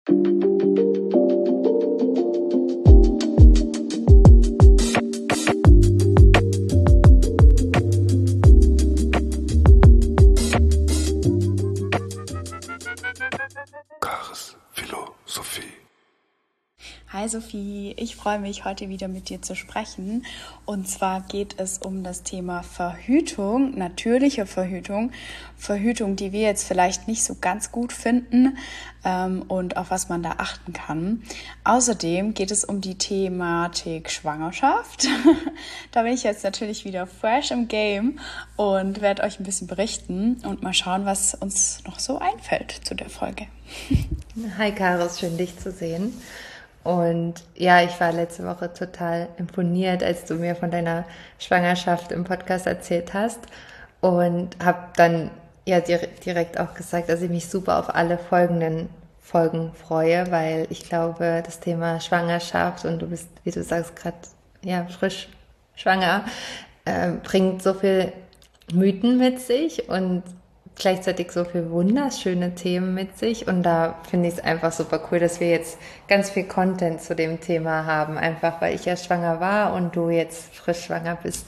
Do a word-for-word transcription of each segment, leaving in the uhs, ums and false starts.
Karis Philosophie. Hi Sophie, ich freue mich, heute wieder mit dir zu sprechen. Und zwar geht es um das Thema Verhütung, natürliche Verhütung. Verhütung, die wir jetzt vielleicht nicht so ganz gut finden ähm, und auf was man da achten kann. Außerdem geht es um die Thematik Schwangerschaft. Da bin ich jetzt natürlich wieder fresh im Game und werde euch ein bisschen berichten und mal schauen, was uns noch so einfällt zu der Folge. Hi Karis, schön dich zu sehen. Und ja, ich war letzte Woche total imponiert, als du mir von deiner Schwangerschaft im Podcast erzählt hast und habe dann ja direkt auch gesagt, dass ich mich super auf alle folgenden Folgen freue, weil ich glaube, das Thema Schwangerschaft und du bist, wie du sagst, gerade ja frisch schwanger, äh, bringt so viel Mythen mit sich und gleichzeitig so viele wunderschöne Themen mit sich und da finde ich es einfach super cool, dass wir jetzt ganz viel Content zu dem Thema haben, einfach weil ich ja schwanger war und du jetzt frisch schwanger bist.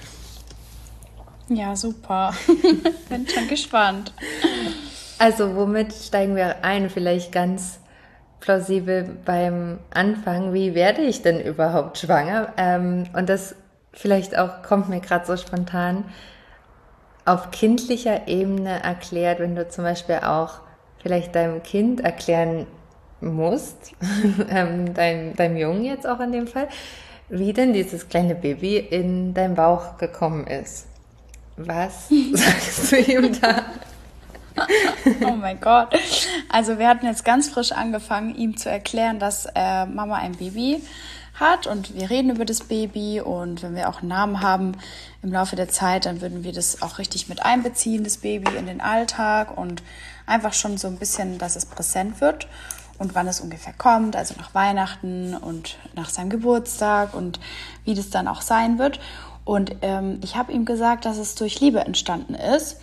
Ja, super. Bin schon gespannt. Also womit steigen wir ein? Vielleicht ganz plausibel beim Anfang. Wie werde ich denn überhaupt schwanger? Ähm, und das vielleicht auch kommt mir gerade so spontan auf kindlicher Ebene erklärt, wenn du zum Beispiel auch vielleicht deinem Kind erklären musst, ähm, dein, deinem Jungen jetzt auch in dem Fall, wie denn dieses kleine Baby in deinen Bauch gekommen ist. Was sagst du ihm da? Oh mein Gott. Also wir hatten jetzt ganz frisch angefangen, ihm zu erklären, dass äh, Mama ein Baby hat und wir reden über das Baby und wenn wir auch einen Namen haben im Laufe der Zeit, dann würden wir das auch richtig mit einbeziehen, das Baby in den Alltag und einfach schon so ein bisschen, dass es präsent wird und wann es ungefähr kommt, also nach Weihnachten und nach seinem Geburtstag und wie das dann auch sein wird. Und ähm, ich habe ihm gesagt, dass es durch Liebe entstanden ist,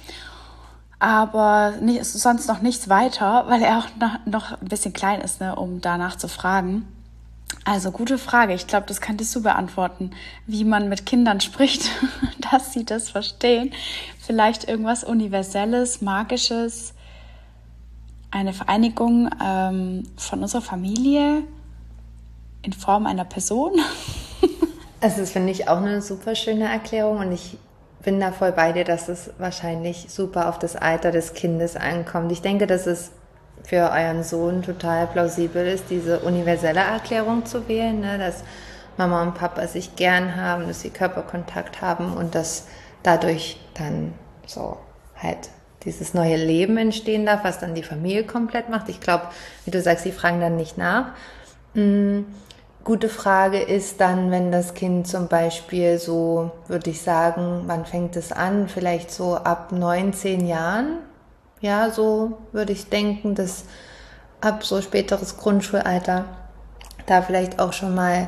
aber nicht, sonst noch nichts weiter, weil er auch noch, noch ein bisschen klein ist, ne, um danach zu fragen. Also gute Frage. Ich glaube, das könntest du beantworten, wie man mit Kindern spricht, dass sie das verstehen. Vielleicht irgendwas Universelles, Magisches, eine Vereinigung ähm, von unserer Familie in Form einer Person. Also das finde ich auch eine super schöne Erklärung und ich bin da voll bei dir, dass es wahrscheinlich super auf das Alter des Kindes ankommt. Ich denke, dass es für euren Sohn total plausibel ist, diese universelle Erklärung zu wählen, ne? Dass Mama und Papa sich gern haben, dass sie Körperkontakt haben und dass dadurch dann so halt dieses neue Leben entstehen darf, was dann die Familie komplett macht. Ich glaube, wie du sagst, sie fragen dann nicht nach. Mhm. Gute Frage ist dann, wenn das Kind zum Beispiel so, würde ich sagen, wann fängt es an? Vielleicht so ab neun, zehn Jahren. Ja, so würde ich denken, dass ab so späteres Grundschulalter da vielleicht auch schon mal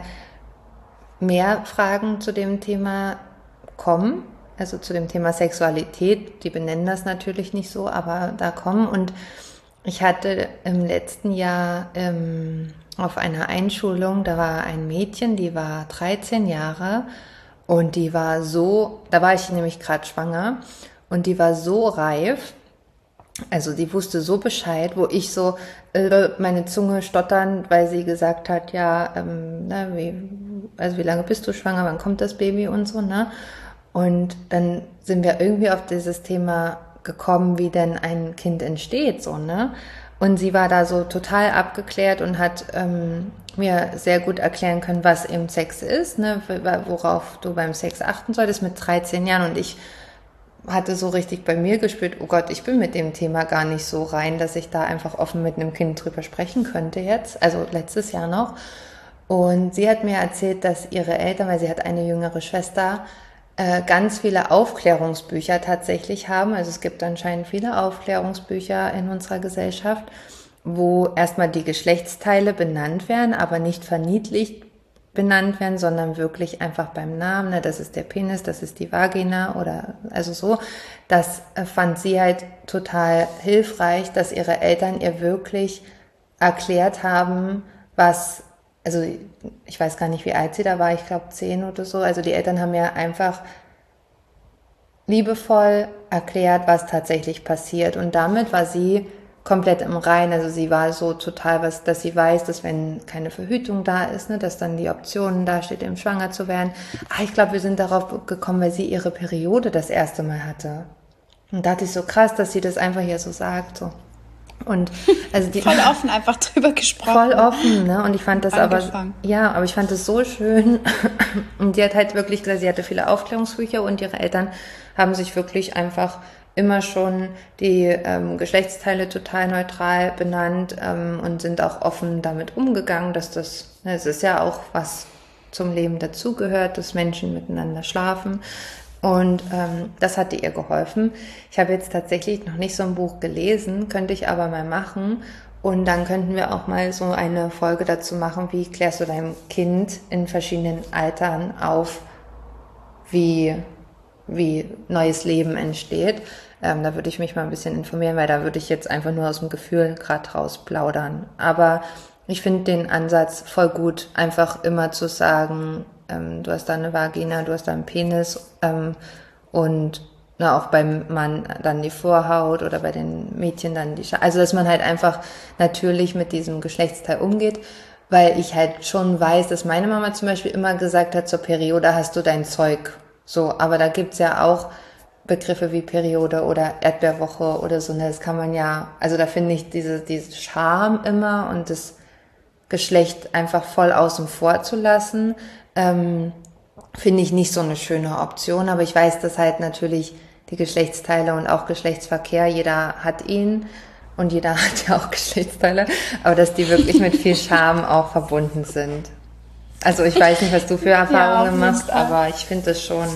mehr Fragen zu dem Thema kommen. Also zu dem Thema Sexualität. Die benennen das natürlich nicht so, aber da kommen. Und ich hatte im letzten Jahr ähm, auf einer Einschulung, da war ein Mädchen, die war dreizehn Jahre und die war so, da war ich nämlich gerade schwanger und die war so reif, also die wusste so Bescheid, wo ich so äh, meine Zunge stotternd, weil sie gesagt hat, ja, ähm, na, wie, also wie lange bist du schwanger, wann kommt das Baby und so, ne? Und dann sind wir irgendwie auf dieses Thema gekommen, wie denn ein Kind entsteht, so, ne? Und sie war da so total abgeklärt und hat ähm, mir sehr gut erklären können, was eben Sex ist, ne? Worauf du beim Sex achten solltest mit dreizehn Jahren. Und ich hatte so richtig bei mir gespürt, oh Gott, ich bin mit dem Thema gar nicht so rein, dass ich da einfach offen mit einem Kind drüber sprechen könnte jetzt, also letztes Jahr noch. Und sie hat mir erzählt, dass ihre Eltern, weil sie hat eine jüngere Schwester, äh, ganz viele Aufklärungsbücher tatsächlich haben. Also es gibt anscheinend viele Aufklärungsbücher in unserer Gesellschaft, wo erstmal die Geschlechtsteile benannt werden, aber nicht verniedlicht benannt werden, sondern wirklich einfach beim Namen, ne, das ist der Penis, das ist die Vagina oder also so. Das fand sie halt total hilfreich, dass ihre Eltern ihr wirklich erklärt haben, was, also ich weiß gar nicht, wie alt sie da war, ich glaube zehn oder so. Also die Eltern haben mir einfach liebevoll erklärt, was tatsächlich passiert. Und damit war sie komplett im Reinen. Also sie war so total, was, dass sie weiß, dass wenn keine Verhütung da ist, ne, dass dann die Option da steht, eben schwanger zu werden. Ah, ich glaube, wir sind darauf gekommen, weil sie ihre Periode das erste Mal hatte. Und da dachte ich so krass, dass sie das einfach hier so sagt. So. Und also die, voll offen einfach drüber gesprochen. Voll offen, ne? Und ich fand das Angefangen. aber, ja, aber ich fand das so schön. Und sie hat halt wirklich gesagt, sie hatte viele Aufklärungsbücher und ihre Eltern haben sich wirklich einfach immer schon die ähm, Geschlechtsteile total neutral benannt ähm, und sind auch offen damit umgegangen, dass das, ne, es ist ja auch was zum Leben dazugehört, dass Menschen miteinander schlafen. Und ähm, das hatte ihr geholfen. Ich habe jetzt tatsächlich noch nicht so ein Buch gelesen, könnte ich aber mal machen. Und dann könnten wir auch mal so eine Folge dazu machen, wie klärst du deinem Kind in verschiedenen Altern auf, wie, wie neues Leben entsteht. Ähm, da würde ich mich mal ein bisschen informieren, weil da würde ich jetzt einfach nur aus dem Gefühl gerade raus plaudern. Aber ich finde den Ansatz voll gut, einfach immer zu sagen, ähm, du hast da eine Vagina, du hast da einen Penis ähm, und na, auch beim Mann dann die Vorhaut oder bei den Mädchen dann die Scha- Also dass man halt einfach natürlich mit diesem Geschlechtsteil umgeht, weil ich halt schon weiß, dass meine Mama zum Beispiel immer gesagt hat, zur Periode hast du dein Zeug. So, aber da gibt's ja auch Begriffe wie Periode oder Erdbeerwoche oder so, ne, das kann man ja, also da finde ich diese, diese Scham immer und das Geschlecht einfach voll außen vor zu lassen, ähm, finde ich nicht so eine schöne Option, aber ich weiß, dass halt natürlich die Geschlechtsteile und auch Geschlechtsverkehr, jeder hat ihn und jeder hat ja auch Geschlechtsteile, aber dass die wirklich mit viel Scham auch verbunden sind. Also ich weiß nicht, was du für Erfahrungen ja, machst, Fall. aber ich finde das schon...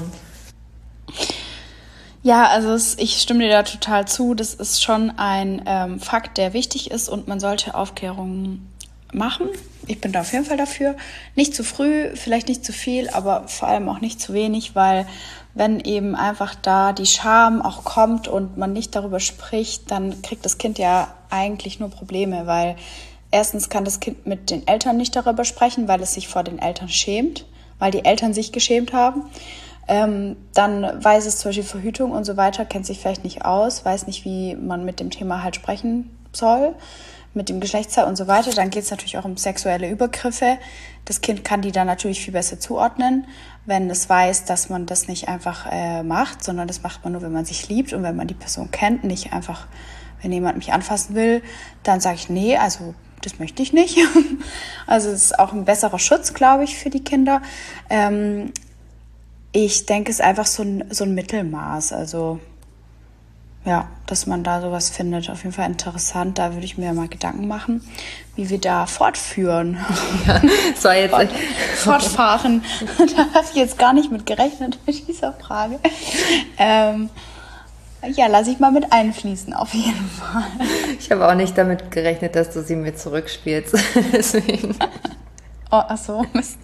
Ja, also es, ich stimme dir da total zu. Das ist schon ein ähm, Fakt, der wichtig ist und man sollte Aufklärung machen. Ich bin da auf jeden Fall dafür. Nicht zu früh, vielleicht nicht zu viel, aber vor allem auch nicht zu wenig, weil wenn eben einfach da die Scham auch kommt und man nicht darüber spricht, dann kriegt das Kind ja eigentlich nur Probleme, weil erstens kann das Kind mit den Eltern nicht darüber sprechen, weil es sich vor den Eltern schämt, weil die Eltern sich geschämt haben. Ähm, dann weiß es zum Beispiel Verhütung und so weiter, kennt sich vielleicht nicht aus, weiß nicht, wie man mit dem Thema halt sprechen soll, mit dem Geschlechtsteil und so weiter. Dann geht es natürlich auch um sexuelle Übergriffe. Das Kind kann die dann natürlich viel besser zuordnen, wenn es weiß, dass man das nicht einfach äh, macht, sondern das macht man nur, wenn man sich liebt und wenn man die Person kennt, nicht einfach, wenn jemand mich anfassen will, dann sage ich, nee, also das möchte ich nicht. Also es ist auch ein besserer Schutz, glaube ich, für die Kinder. Ähm, Ich denke, es ist einfach so ein, so ein Mittelmaß. Also, ja, dass man da sowas findet. Auf jeden Fall interessant. Da würde ich mir mal Gedanken machen, wie wir da fortführen. Ja, das war jetzt Fort, fortfahren. Da habe ich jetzt gar nicht mit gerechnet mit dieser Frage. Ähm, ja, lasse ich mal mit einfließen, auf jeden Fall. Ich habe auch nicht damit gerechnet, dass du sie mir zurückspielst. Deswegen. Oh, ach so, Mist.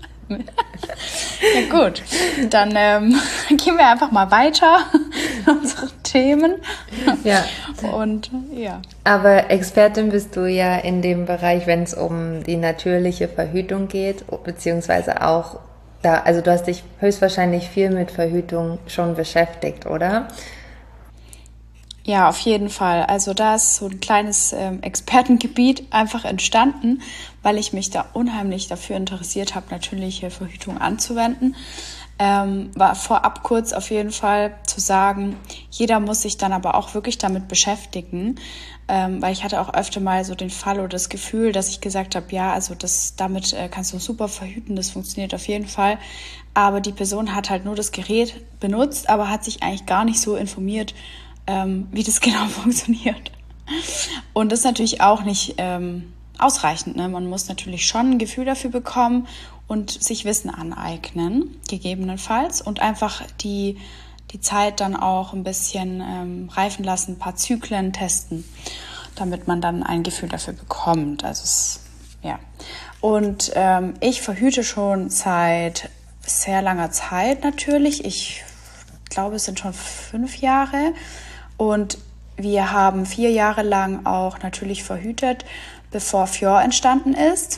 Ja gut, dann ähm, gehen wir einfach mal weiter in unsere Themen. Ja. Und ja. Aber Expertin bist du ja in dem Bereich, wenn es um die natürliche Verhütung geht, beziehungsweise auch da, also du hast dich höchstwahrscheinlich viel mit Verhütung schon beschäftigt, oder? Ja, auf jeden Fall. Also da ist so ein kleines ähm, Expertengebiet einfach entstanden, weil ich mich da unheimlich dafür interessiert habe, natürliche Verhütung anzuwenden. Ähm, war vorab kurz auf jeden Fall zu sagen, jeder muss sich dann aber auch wirklich damit beschäftigen, ähm, weil ich hatte auch öfter mal so den Fall oder das Gefühl, dass ich gesagt habe, ja, also das damit äh, kannst du super verhüten, das funktioniert auf jeden Fall. Aber die Person hat halt nur das Gerät benutzt, aber hat sich eigentlich gar nicht so informiert, Ähm, wie das genau funktioniert. Und das ist natürlich auch nicht ähm, ausreichend. Ne? Man muss natürlich schon ein Gefühl dafür bekommen und sich Wissen aneignen, gegebenenfalls. Und einfach die, die Zeit dann auch ein bisschen ähm, reifen lassen, ein paar Zyklen testen, damit man dann ein Gefühl dafür bekommt. Also es, ja. Und ähm, ich verhüte schon seit sehr langer Zeit natürlich. Ich glaube, es sind schon fünf Jahre. Und wir haben vier Jahre lang auch natürlich verhütet, bevor Fjord entstanden ist.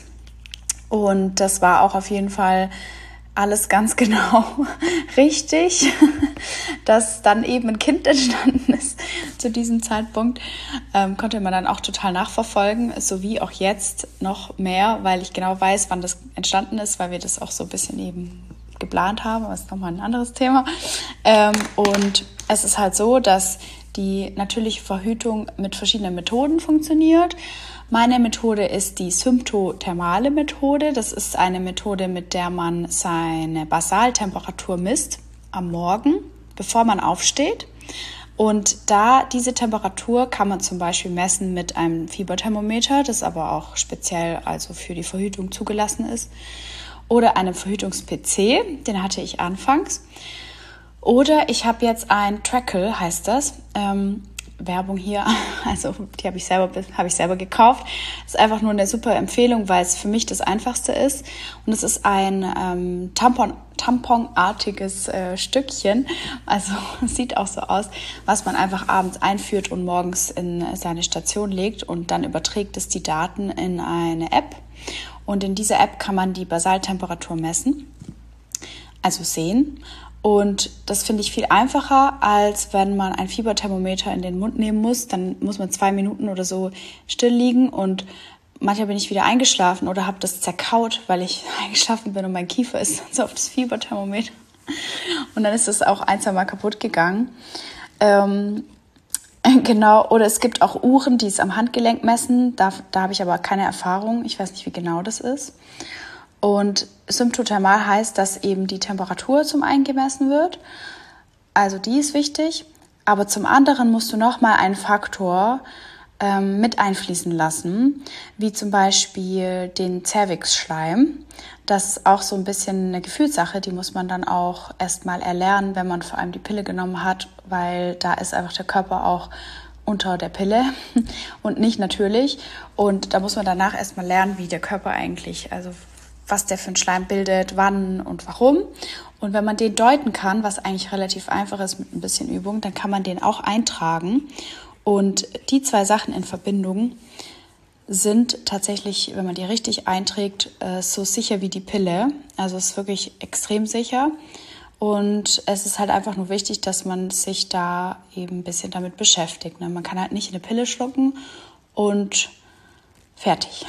Und das war auch auf jeden Fall alles ganz genau richtig, dass dann eben ein Kind entstanden ist zu diesem Zeitpunkt. Ähm, konnte man dann auch total nachverfolgen, sowie auch jetzt noch mehr, weil ich genau weiß, wann das entstanden ist, weil wir das auch so ein bisschen eben geplant haben. Das ist nochmal ein anderes Thema. Ähm, und es ist halt so, dass die natürliche Verhütung mit verschiedenen Methoden funktioniert. Meine Methode ist die symptothermale Methode. Das ist eine Methode, mit der man seine Basaltemperatur misst am Morgen, bevor man aufsteht. Und da diese Temperatur kann man zum Beispiel messen mit einem Fieberthermometer, das aber auch speziell also für die Verhütung zugelassen ist, oder einem Verhütungs-P C, den hatte ich anfangs. Oder ich habe jetzt ein Trackle, heißt das. Ähm, Werbung hier, also die habe ich selber habe ich selber gekauft. Das ist einfach nur eine super Empfehlung, weil es für mich das Einfachste ist. Und es ist ein ähm, Tampon, Tamponartiges äh, Stückchen, also es sieht auch so aus, was man einfach abends einführt und morgens in seine Station legt und dann überträgt es die Daten in eine App. Und in dieser App kann man die Basaltemperatur messen, also sehen. Und das finde ich viel einfacher, als wenn man ein Fieberthermometer in den Mund nehmen muss. Dann muss man zwei Minuten oder so still liegen und manchmal bin ich wieder eingeschlafen oder habe das zerkaut, weil ich eingeschlafen bin und mein Kiefer ist so auf das Fieberthermometer. Und dann ist das auch ein, zwei Mal kaputt gegangen. Ähm, genau, oder es gibt auch Uhren, die es am Handgelenk messen. Da, da habe ich aber keine Erfahrung. Ich weiß nicht, wie genau das ist. Und symptothermal heißt, dass eben die Temperatur zum einen gemessen wird. Also die ist wichtig. Aber zum anderen musst du nochmal einen Faktor ähm, mit einfließen lassen, wie zum Beispiel den Zervixschleim. Das ist auch so ein bisschen eine Gefühlssache, die muss man dann auch erstmal erlernen, wenn man vor allem die Pille genommen hat, weil da ist einfach der Körper auch unter der Pille und nicht natürlich. Und da muss man danach erstmal lernen, wie der Körper eigentlich, also was der für einen Schleim bildet, wann und warum. Und wenn man den deuten kann, was eigentlich relativ einfach ist mit ein bisschen Übung, dann kann man den auch eintragen. Und die zwei Sachen in Verbindung sind tatsächlich, wenn man die richtig einträgt, so sicher wie die Pille. Also es ist wirklich extrem sicher. Und es ist halt einfach nur wichtig, dass man sich da eben ein bisschen damit beschäftigt. Man kann halt nicht eine Pille schlucken und fertig.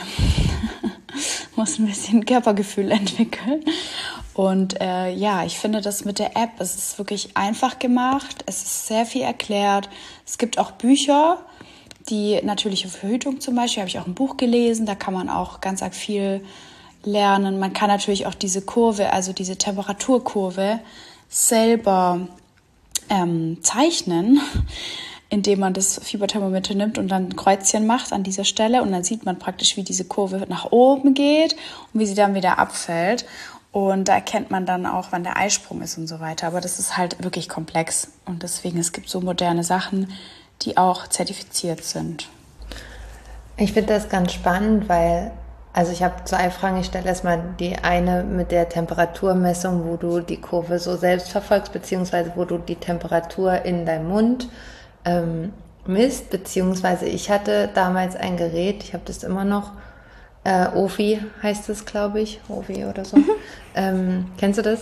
Muss ein bisschen Körpergefühl entwickeln. Und äh, ja, ich finde das mit der App, es ist wirklich einfach gemacht. Es ist sehr viel erklärt. Es gibt auch Bücher, die natürliche Verhütung zum Beispiel, habe ich auch ein Buch gelesen. Da kann man auch ganz arg viel lernen. Man kann natürlich auch diese Kurve, also diese Temperaturkurve selber ähm, zeichnen, indem man das Fieberthermometer nimmt und dann ein Kreuzchen macht an dieser Stelle und dann sieht man praktisch, wie diese Kurve nach oben geht und wie sie dann wieder abfällt. Und da erkennt man dann auch, wann der Eisprung ist und so weiter. Aber das ist halt wirklich komplex und deswegen, es gibt so moderne Sachen, die auch zertifiziert sind. Ich finde das ganz spannend, weil, also ich habe zwei Fragen. Ich stelle erstmal die eine mit der Temperaturmessung, wo du die Kurve so selbst verfolgst, beziehungsweise wo du die Temperatur in deinem Mund ähm, misst, beziehungsweise ich hatte damals ein Gerät, ich habe das immer noch, äh, Ofi heißt es, glaube ich, Ofi oder so. Mhm. Ähm, kennst du das?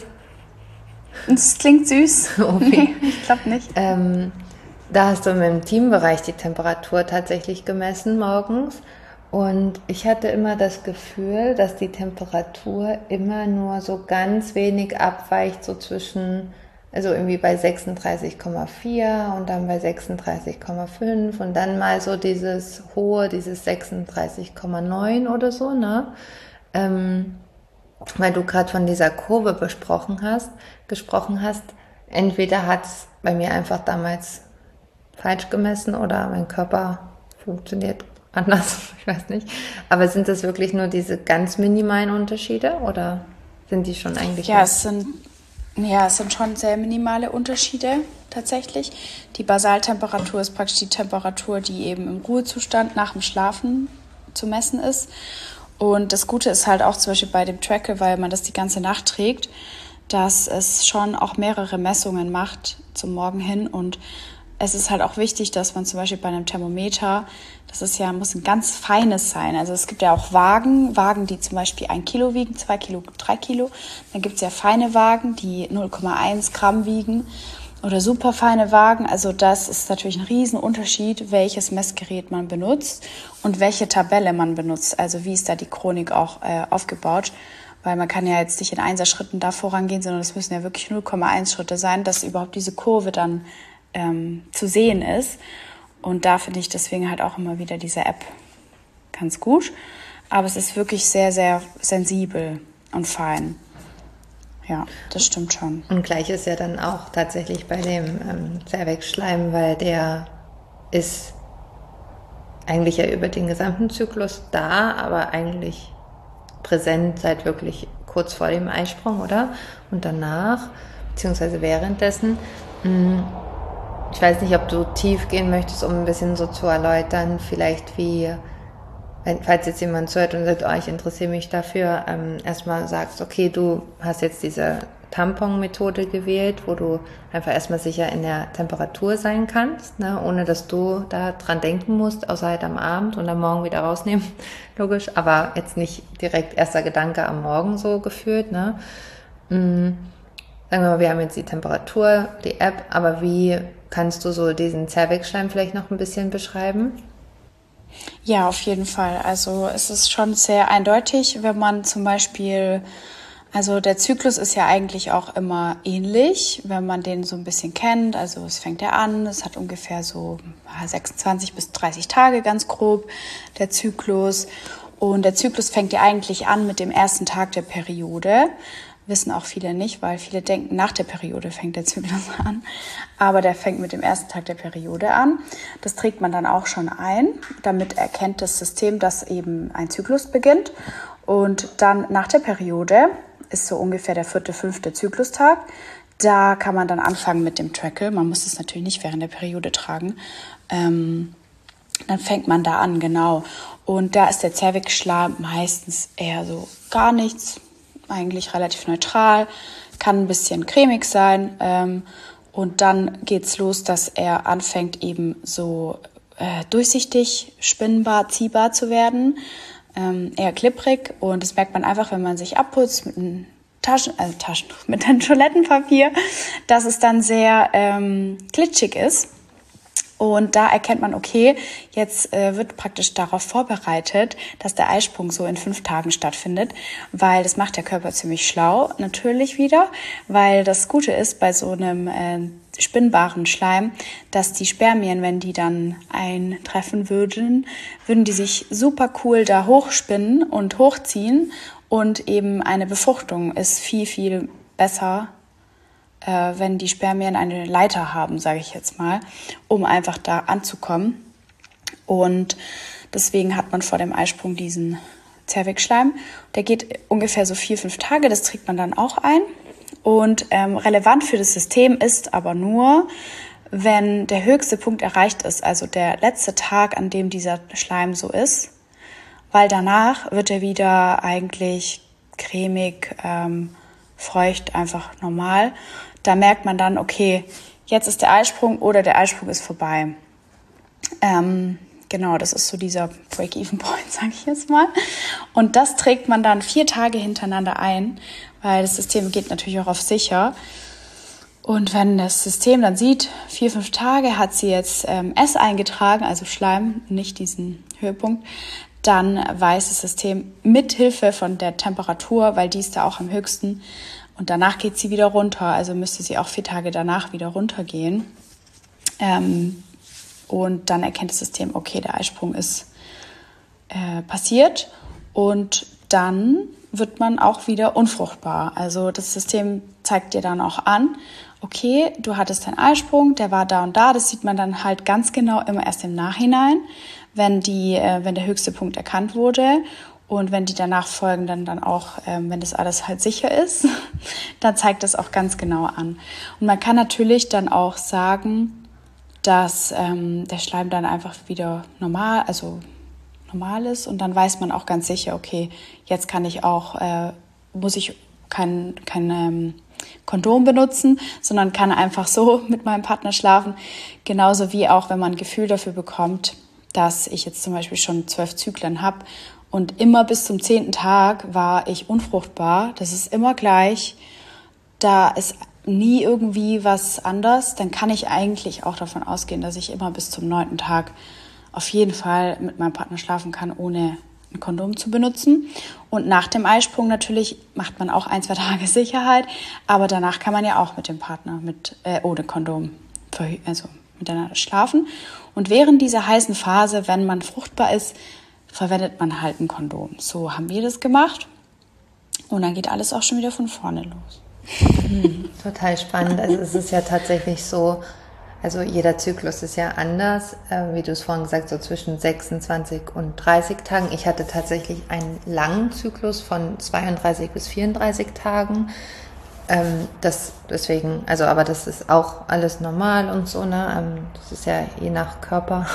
Das klingt süß. Ofi. Ich glaube nicht. Ähm, da hast du im Teambereich die Temperatur tatsächlich gemessen morgens. Und ich hatte immer das Gefühl, dass die Temperatur immer nur so ganz wenig abweicht, so zwischen, also irgendwie bei sechsunddreißig Komma vier und dann bei sechsunddreißig Komma fünf und dann mal so dieses hohe, dieses sechsunddreißig Komma neun oder so, ne? Ähm, weil du gerade von dieser Kurve besprochen hast, gesprochen hast, entweder hat es bei mir einfach damals falsch gemessen oder mein Körper funktioniert anders, ich weiß nicht. Aber sind das wirklich nur diese ganz minimalen Unterschiede oder sind die schon eigentlich? Ja, es sind, ja, es sind schon sehr minimale Unterschiede tatsächlich. Die Basaltemperatur ist praktisch die Temperatur, die eben im Ruhezustand nach dem Schlafen zu messen ist. Und das Gute ist halt auch zum Beispiel bei dem Trackle, weil man das die ganze Nacht trägt, dass es schon auch mehrere Messungen macht zum Morgen hin und es ist halt auch wichtig, dass man zum Beispiel bei einem Thermometer, das ist ja, muss ein ganz feines sein. Also es gibt ja auch Wagen, Wagen, die zum Beispiel ein Kilo wiegen, zwei Kilo, drei Kilo. Dann gibt es ja feine Wagen, die null Komma eins Gramm wiegen oder super feine Wagen. Also das ist natürlich ein Riesenunterschied, welches Messgerät man benutzt und welche Tabelle man benutzt. Also wie ist da die Chronik auch äh, aufgebaut. Weil man kann ja jetzt nicht in Einser-Schritten da vorangehen, sondern es müssen ja wirklich null Komma eins Schritte sein, dass überhaupt diese Kurve dann ähm, zu sehen ist. Und da finde ich deswegen halt auch immer wieder diese App ganz gut. Aber es ist wirklich sehr, sehr sensibel und fein. Ja, das stimmt schon. Und gleich ist ja dann auch tatsächlich bei dem ähm, Zervixschleim, weil der ist eigentlich ja über den gesamten Zyklus da, aber eigentlich präsent seit wirklich kurz vor dem Eisprung, oder? Und danach, beziehungsweise währenddessen. Ich weiß nicht, ob du tief gehen möchtest, um ein bisschen so zu erläutern, vielleicht wie, wenn, falls jetzt jemand zuhört und sagt, oh, ich interessiere mich dafür, ähm, erstmal sagst, okay, du hast jetzt diese Tampon-Methode gewählt, wo du einfach erstmal sicher in der Temperatur sein kannst, ne, ohne dass du da dran denken musst, außer halt am Abend und am Morgen wieder rausnehmen, logisch, aber jetzt nicht direkt erster Gedanke am Morgen so gefühlt, ne. Mhm. Sagen wir mal, wir haben jetzt die Temperatur, die App, aber wie kannst du so diesen Zervixschleim vielleicht noch ein bisschen beschreiben? Ja, auf jeden Fall. Also es ist schon sehr eindeutig, wenn man zum Beispiel, also der Zyklus ist ja eigentlich auch immer ähnlich, wenn man den so ein bisschen kennt. Also es fängt ja an, es hat ungefähr so sechsundzwanzig bis dreißig Tage ganz grob, der Zyklus. Und der Zyklus fängt ja eigentlich an mit dem ersten Tag der Periode. Wissen auch viele nicht, weil viele denken, nach der Periode fängt der Zyklus an. Aber der fängt mit dem ersten Tag der Periode an. Das trägt man dann auch schon ein. Damit erkennt das System, dass eben ein Zyklus beginnt. Und dann nach der Periode ist so ungefähr der vierte, fünfte Zyklustag. Da kann man dann anfangen mit dem Trackle. Man muss es natürlich nicht während der Periode tragen. Ähm, dann fängt man da an, genau. Und da ist der Zervixschleim meistens eher so gar nichts. Eigentlich relativ neutral, kann ein bisschen cremig sein, ähm, und dann geht's los, dass er anfängt eben so äh, durchsichtig, spinnbar, ziehbar zu werden, ähm, eher klipprig, und das merkt man einfach, wenn man sich abputzt mit einem Taschen, also Taschentuch, mit einem Toilettenpapier, dass es dann sehr ähm, glitschig ist. Und da erkennt man, okay, jetzt äh, wird praktisch darauf vorbereitet, dass der Eisprung so in fünf Tagen stattfindet, weil das macht der Körper ziemlich schlau, natürlich wieder, weil das Gute ist bei so einem äh, spinnbaren Schleim, dass die Spermien, wenn die dann eintreffen würden, würden die sich super cool da hochspinnen und hochziehen, und eben eine Befruchtung ist viel, viel besser, wenn die Spermien eine Leiter haben, sage ich jetzt mal, um einfach da anzukommen. Und deswegen hat man vor dem Eisprung diesen Zervixschleim. Der geht ungefähr so vier, fünf Tage, das trägt man dann auch ein. Und ähm, relevant für das System ist aber nur, wenn der höchste Punkt erreicht ist, also der letzte Tag, an dem dieser Schleim so ist, weil danach wird er wieder eigentlich cremig, ähm, feucht, einfach normal. Da merkt man dann, okay, jetzt ist der Eisprung oder der Eisprung ist vorbei. Ähm, genau, das ist so dieser Break-Even-Point, sage ich jetzt mal. Und das trägt man dann vier Tage hintereinander ein, weil das System geht natürlich auch auf sicher. Und wenn das System dann sieht, vier, fünf Tage hat sie jetzt ähm, S eingetragen, also Schleim, nicht diesen Höhepunkt, dann weiß das System mit Hilfe von der Temperatur, weil die ist da auch am höchsten, und danach geht sie wieder runter, also müsste sie auch vier Tage danach wieder runtergehen. Ähm, und dann erkennt das System, okay, der Eisprung ist äh, passiert, und dann wird man auch wieder unfruchtbar. Also das System zeigt dir dann auch an, okay, du hattest einen Eisprung, der war da und da. Das sieht man dann halt ganz genau immer erst im Nachhinein, wenn die, äh, wenn der höchste Punkt erkannt wurde. Und wenn die danach folgen, dann, dann auch, ähm, wenn das alles halt sicher ist, dann zeigt das auch ganz genau an. Und man kann natürlich dann auch sagen, dass ähm, der Schleim dann einfach wieder normal, also normal ist, und dann weiß man auch ganz sicher, okay, jetzt kann ich auch, äh, muss ich kein, kein, ähm, Kondom benutzen, sondern kann einfach so mit meinem Partner schlafen. Genauso wie auch, wenn man ein Gefühl dafür bekommt, dass ich jetzt zum Beispiel schon zwölf Zyklen habe und immer bis zum zehnten Tag war ich unfruchtbar. Das ist immer gleich. Da ist nie irgendwie was anders. Dann kann ich eigentlich auch davon ausgehen, dass ich immer bis zum neunten Tag auf jeden Fall mit meinem Partner schlafen kann, ohne ein Kondom zu benutzen. Und nach dem Eisprung natürlich macht man auch ein, zwei Tage Sicherheit, aber danach kann man ja auch mit dem Partner mit äh, ohne Kondom also miteinander schlafen. Und während dieser heißen Phase, wenn man fruchtbar ist, verwendet man halt ein Kondom. So haben wir das gemacht und dann geht alles auch schon wieder von vorne los. Mhm, total spannend. Also es ist ja tatsächlich so, also jeder Zyklus ist ja anders, äh, wie du es vorhin gesagt hast, so zwischen sechsundzwanzig und dreißig Tagen. Ich hatte tatsächlich einen langen Zyklus von zweiunddreißig bis vierunddreißig Tagen. Ähm, das deswegen, also aber das ist auch alles normal und so, ne? Ähm, das ist ja je nach Körper.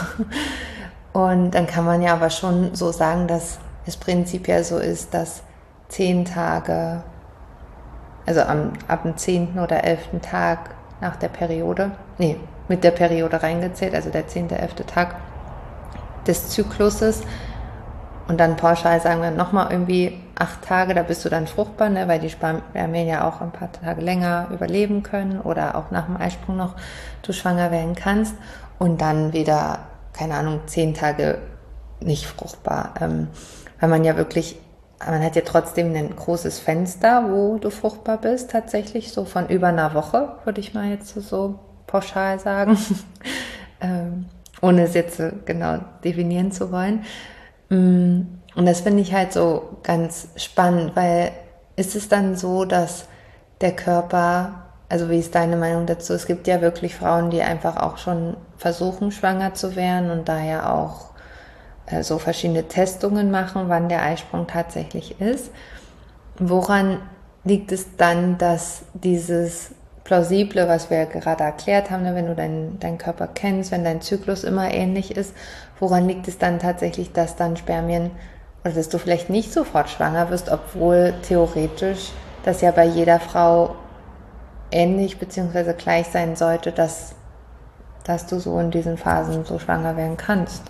Und dann kann man ja aber schon so sagen, dass es prinzipiell so ist, dass zehn Tage, also am, ab dem zehnten oder elften Tag nach der Periode, nee, mit der Periode reingezählt, also der zehnte, elfte Tag des Zykluses. Und dann pauschal sagen wir nochmal irgendwie acht Tage, da bist du dann fruchtbar, ne, weil die Spermien ja auch ein paar Tage länger überleben können oder auch nach dem Eisprung noch du schwanger werden kannst. Und dann wieder, keine Ahnung, zehn Tage nicht fruchtbar. Ähm, weil man ja wirklich, man hat ja trotzdem ein großes Fenster, wo du fruchtbar bist, tatsächlich so von über einer Woche, würde ich mal jetzt so, so pauschal sagen, ähm, ohne es jetzt so genau definieren zu wollen. Und das finde ich halt so ganz spannend, weil ist es dann so, dass der Körper, also wie ist deine Meinung dazu? Es gibt ja wirklich Frauen, die einfach auch schon versuchen, schwanger zu werden und daher auch äh, so verschiedene Testungen machen, wann der Eisprung tatsächlich ist. Woran liegt es dann, dass dieses Plausible, was wir ja gerade erklärt haben, ne, wenn du deinen dein Körper kennst, wenn dein Zyklus immer ähnlich ist, woran liegt es dann tatsächlich, dass dann Spermien oder dass du vielleicht nicht sofort schwanger wirst, obwohl theoretisch das ja bei jeder Frau ähnlich bzw. gleich sein sollte, dass, dass du so in diesen Phasen so schwanger werden kannst?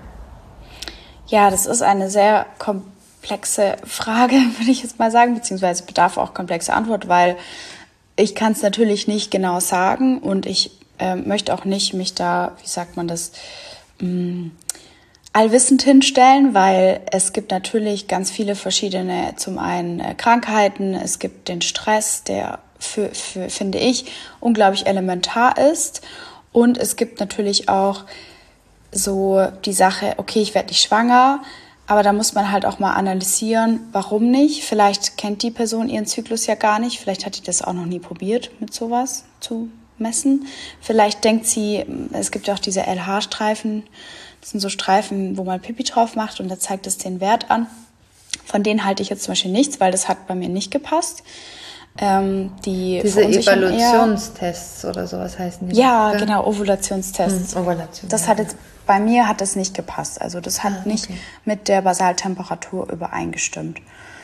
Ja, das ist eine sehr komplexe Frage, würde ich jetzt mal sagen, beziehungsweise bedarf auch komplexe Antwort, weil ich kann es natürlich nicht genau sagen und ich äh, möchte auch nicht mich da, wie sagt man das, mh, allwissend hinstellen, weil es gibt natürlich ganz viele verschiedene, zum einen äh, Krankheiten, es gibt den Stress, der für, für, finde ich, unglaublich elementar ist und es gibt natürlich auch so die Sache, okay, ich werde nicht schwanger, aber da muss man halt auch mal analysieren, warum nicht. Vielleicht kennt die Person ihren Zyklus ja gar nicht. Vielleicht hat die das auch noch nie probiert, mit sowas zu messen. Vielleicht denkt sie, es gibt ja auch diese L H-Streifen. Das sind so Streifen, wo man Pipi drauf macht und da zeigt es den Wert an. Von denen halte ich jetzt zum Beispiel nichts, weil das hat bei mir nicht gepasst. Ähm, die Diese Evaluationstests eher, oder sowas heißen die? Ja, oder? Genau, Ovulationstests. Hm, Ovulation, das ja. hat jetzt Bei mir hat es nicht gepasst. Also das hat ah, okay. nicht mit der Basaltemperatur übereingestimmt.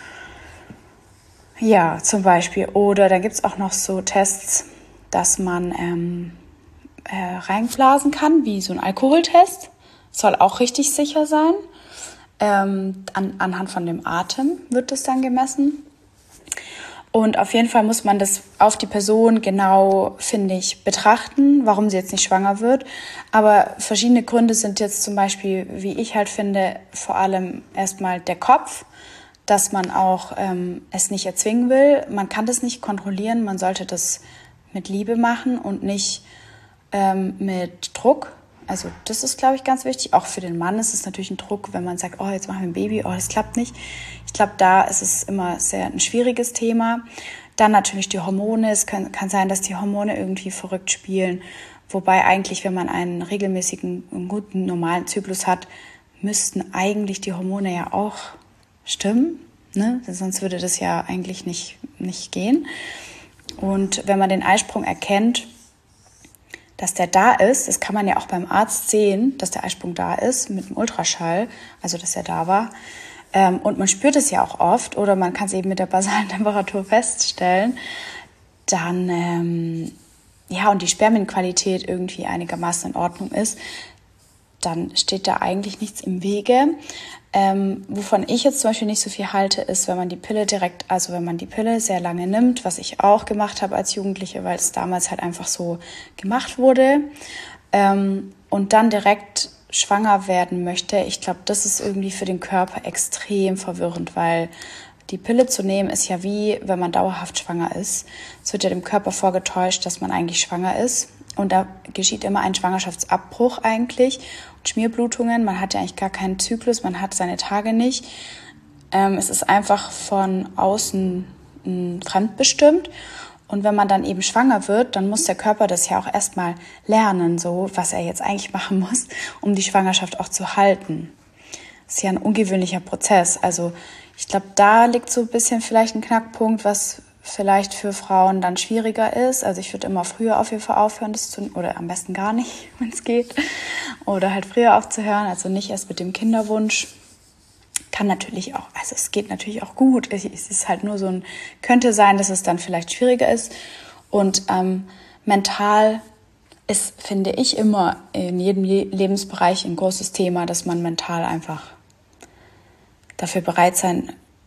Ja, zum Beispiel. Oder da gibt es auch noch so Tests, dass man ähm, äh, reinblasen kann, wie so ein Alkoholtest. Soll auch richtig sicher sein. Ähm, an, anhand von dem Atem wird das dann gemessen. Und auf jeden Fall muss man das auf die Person genau, finde ich, betrachten, warum sie jetzt nicht schwanger wird. Aber verschiedene Gründe sind jetzt zum Beispiel, wie ich halt finde, vor allem erstmal der Kopf, dass man auch ähm, es nicht erzwingen will. Man kann das nicht kontrollieren, man sollte das mit Liebe machen und nicht ähm, mit Druck. Also das ist, glaube ich, ganz wichtig. Auch für den Mann ist es natürlich ein Druck, wenn man sagt, oh, jetzt machen wir ein Baby, oh, das klappt nicht. Ich glaube, da ist es immer sehr ein schwieriges Thema. Dann natürlich die Hormone. Es kann, kann sein, dass die Hormone irgendwie verrückt spielen. Wobei eigentlich, wenn man einen regelmäßigen, einen guten, normalen Zyklus hat, müssten eigentlich die Hormone ja auch stimmen. Ne? Sonst würde das ja eigentlich nicht, nicht gehen. Und wenn man den Eisprung erkennt, dass der da ist, das kann man ja auch beim Arzt sehen, dass der Eisprung da ist, mit dem Ultraschall, also dass er da war. Ähm, und man spürt es ja auch oft, oder man kann es eben mit der basalen Temperatur feststellen. dann, ähm, ja, und die Spermienqualität irgendwie einigermaßen in Ordnung ist, dann steht da eigentlich nichts im Wege. Ähm, wovon ich jetzt zum Beispiel nicht so viel halte, ist, wenn man die Pille direkt, also wenn man die Pille sehr lange nimmt, was ich auch gemacht habe als Jugendliche, weil es damals halt einfach so gemacht wurde, ähm, und dann direkt schwanger werden möchte. Ich glaube, das ist irgendwie für den Körper extrem verwirrend, weil die Pille zu nehmen ist ja wie, wenn man dauerhaft schwanger ist. Es wird ja dem Körper vorgetäuscht, dass man eigentlich schwanger ist. Und da geschieht immer ein Schwangerschaftsabbruch eigentlich. Und Schmierblutungen, man hat ja eigentlich gar keinen Zyklus, man hat seine Tage nicht. Ähm, es ist einfach von außen m, fremdbestimmt. Und wenn man dann eben schwanger wird, dann muss der Körper das ja auch erstmal lernen, so was er jetzt eigentlich machen muss, um die Schwangerschaft auch zu halten. Das ist ja ein ungewöhnlicher Prozess. Also ich glaube, da liegt so ein bisschen vielleicht ein Knackpunkt, was vielleicht für Frauen dann schwieriger ist. Also ich würde immer früher auf jeden Fall aufhören, das zu, oder am besten gar nicht, wenn es geht. Oder halt früher aufzuhören, also nicht erst mit dem Kinderwunsch. Kann natürlich auch, also es geht natürlich auch gut. Es ist halt nur so ein, könnte sein, dass es dann vielleicht schwieriger ist. Und ähm, mental ist, finde ich, immer in jedem Le- Lebensbereich ein großes Thema, dass man mental einfach dafür bereit sein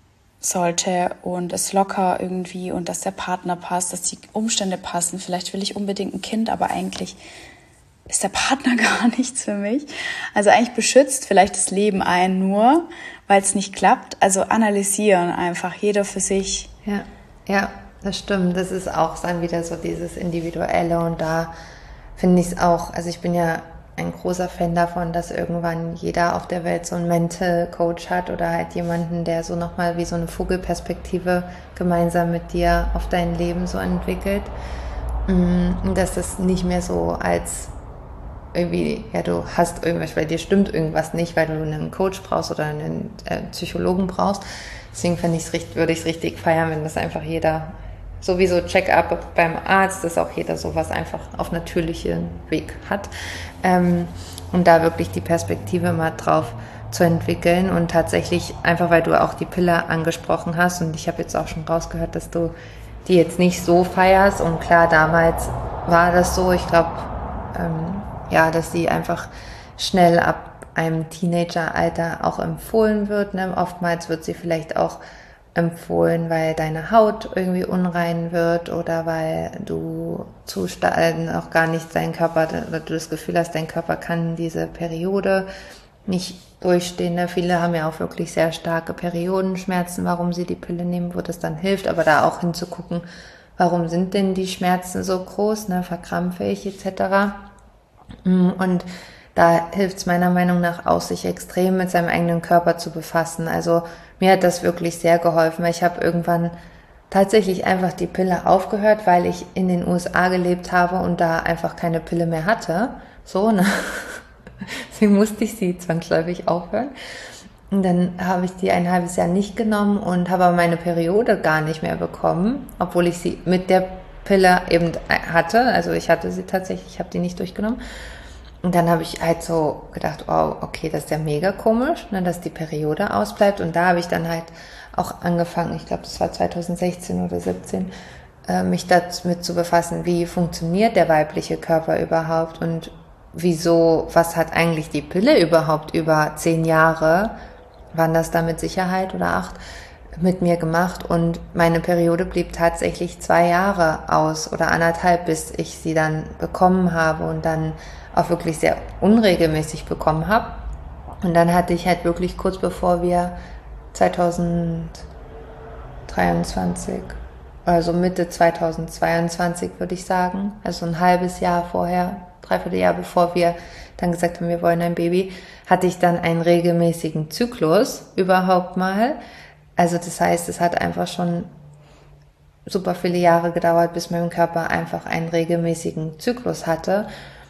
sollte und es locker irgendwie und dass der Partner passt, dass die Umstände passen. Vielleicht will ich unbedingt ein Kind, aber eigentlich ist der Partner gar nichts für mich. Also eigentlich beschützt vielleicht das Leben einen nur, weil es nicht klappt. Also analysieren einfach, jeder für sich. Ja, ja, das stimmt. Das ist auch dann wieder so dieses Individuelle und da finde ich es auch, also ich bin ja ein großer Fan davon, dass irgendwann jeder auf der Welt so einen Mental Coach hat oder halt jemanden, der so nochmal wie so eine Vogelperspektive gemeinsam mit dir auf dein Leben so entwickelt. Und dass das nicht mehr so als irgendwie, ja, du hast irgendwas, bei dir stimmt irgendwas nicht, weil du einen Coach brauchst oder einen äh, Psychologen brauchst. Deswegen finde ich es, würde ich es richtig feiern, wenn das einfach jeder, sowieso Check-up beim Arzt, dass auch jeder sowas einfach auf natürlichen Weg hat. Ähm, und da wirklich die Perspektive mal drauf zu entwickeln und tatsächlich, einfach weil du auch die Pille angesprochen hast und ich habe jetzt auch schon rausgehört, dass du die jetzt nicht so feierst und klar, damals war das so, ich glaube, ähm, ja, dass sie einfach schnell ab einem Teenageralter auch empfohlen wird. Ne? Oftmals wird sie vielleicht auch empfohlen, weil deine Haut irgendwie unrein wird oder weil du zu stark auch gar nicht dein Körper, oder du das Gefühl hast, dein Körper kann diese Periode nicht durchstehen. Ne? Viele haben ja auch wirklich sehr starke Periodenschmerzen, warum sie die Pille nehmen, wo das dann hilft, aber da auch hinzugucken, warum sind denn die Schmerzen so groß, ne? Verkrampfe ich et cetera. Und da hilft es meiner Meinung nach auch, sich extrem mit seinem eigenen Körper zu befassen. Also mir hat das wirklich sehr geholfen, weil ich habe irgendwann tatsächlich einfach die Pille aufgehört, weil ich in den U S A gelebt habe und da einfach keine Pille mehr hatte. So, ne? Deswegen musste ich sie zwangsläufig aufhören. Und dann habe ich die ein halbes Jahr nicht genommen und habe aber meine Periode gar nicht mehr bekommen, obwohl ich sie mit der Pille eben hatte. Also ich hatte sie tatsächlich, ich habe die nicht durchgenommen. Und dann habe ich halt so gedacht, oh, okay, das ist ja mega komisch, ne, dass die Periode ausbleibt. Und da habe ich dann halt auch angefangen, ich glaube, das war zwanzig sechzehn oder siebzehn, äh, mich damit zu befassen, wie funktioniert der weibliche Körper überhaupt und wieso, was hat eigentlich die Pille überhaupt über zehn Jahre, waren das da mit Sicherheit oder acht, mit mir gemacht. Und meine Periode blieb tatsächlich zwei Jahre aus oder anderthalb, bis ich sie dann bekommen habe und dann auch wirklich sehr unregelmäßig bekommen habe. Und dann hatte ich halt wirklich kurz bevor wir zwanzig dreiundzwanzig, also Mitte zwanzig zweiundzwanzig würde ich sagen, also ein halbes Jahr vorher, dreiviertel Jahr bevor wir dann gesagt haben, wir wollen ein Baby, hatte ich dann einen regelmäßigen Zyklus überhaupt mal. Also das heißt, es hat einfach schon super viele Jahre gedauert, bis mein Körper einfach einen regelmäßigen Zyklus hatte.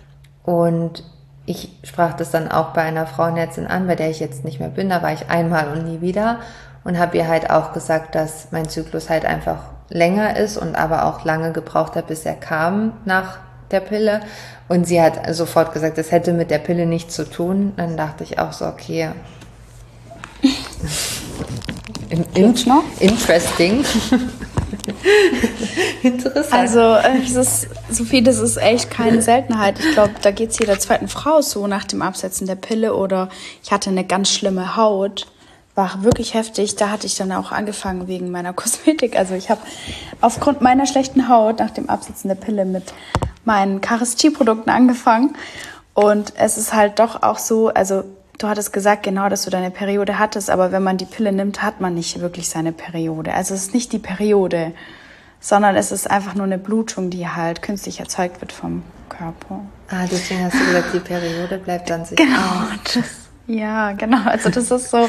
Und ich sprach das dann auch bei einer Frauenärztin an, bei der ich jetzt nicht mehr bin. Da war ich einmal und nie wieder und habe ihr halt auch gesagt, dass mein Zyklus halt einfach länger ist und aber auch lange gebraucht hat, bis er kam nach der Pille. Und sie hat sofort gesagt, das hätte mit der Pille nichts zu tun. Dann dachte ich auch so, okay, in, in, interesting. Interessant. Also, äh, es ist, Sophie, das ist echt keine Seltenheit. Ich glaube, da geht es jeder zweiten Frau so nach dem Absetzen der Pille. Oder ich hatte eine ganz schlimme Haut. War wirklich heftig. Da hatte ich dann auch angefangen wegen meiner Kosmetik. Also ich habe aufgrund meiner schlechten Haut nach dem Absetzen der Pille mit meinen Carestia-Produkten angefangen. Und es ist halt doch auch so, also du hattest gesagt, genau, dass du deine Periode hattest, aber wenn man die Pille nimmt, hat man nicht wirklich seine Periode. Also es ist nicht die Periode, sondern es ist einfach nur eine Blutung, die halt künstlich erzeugt wird vom Körper. Ah, deswegen hast du gesagt, die Periode bleibt dann sicher. Genau, das, ja, genau. Also das ist so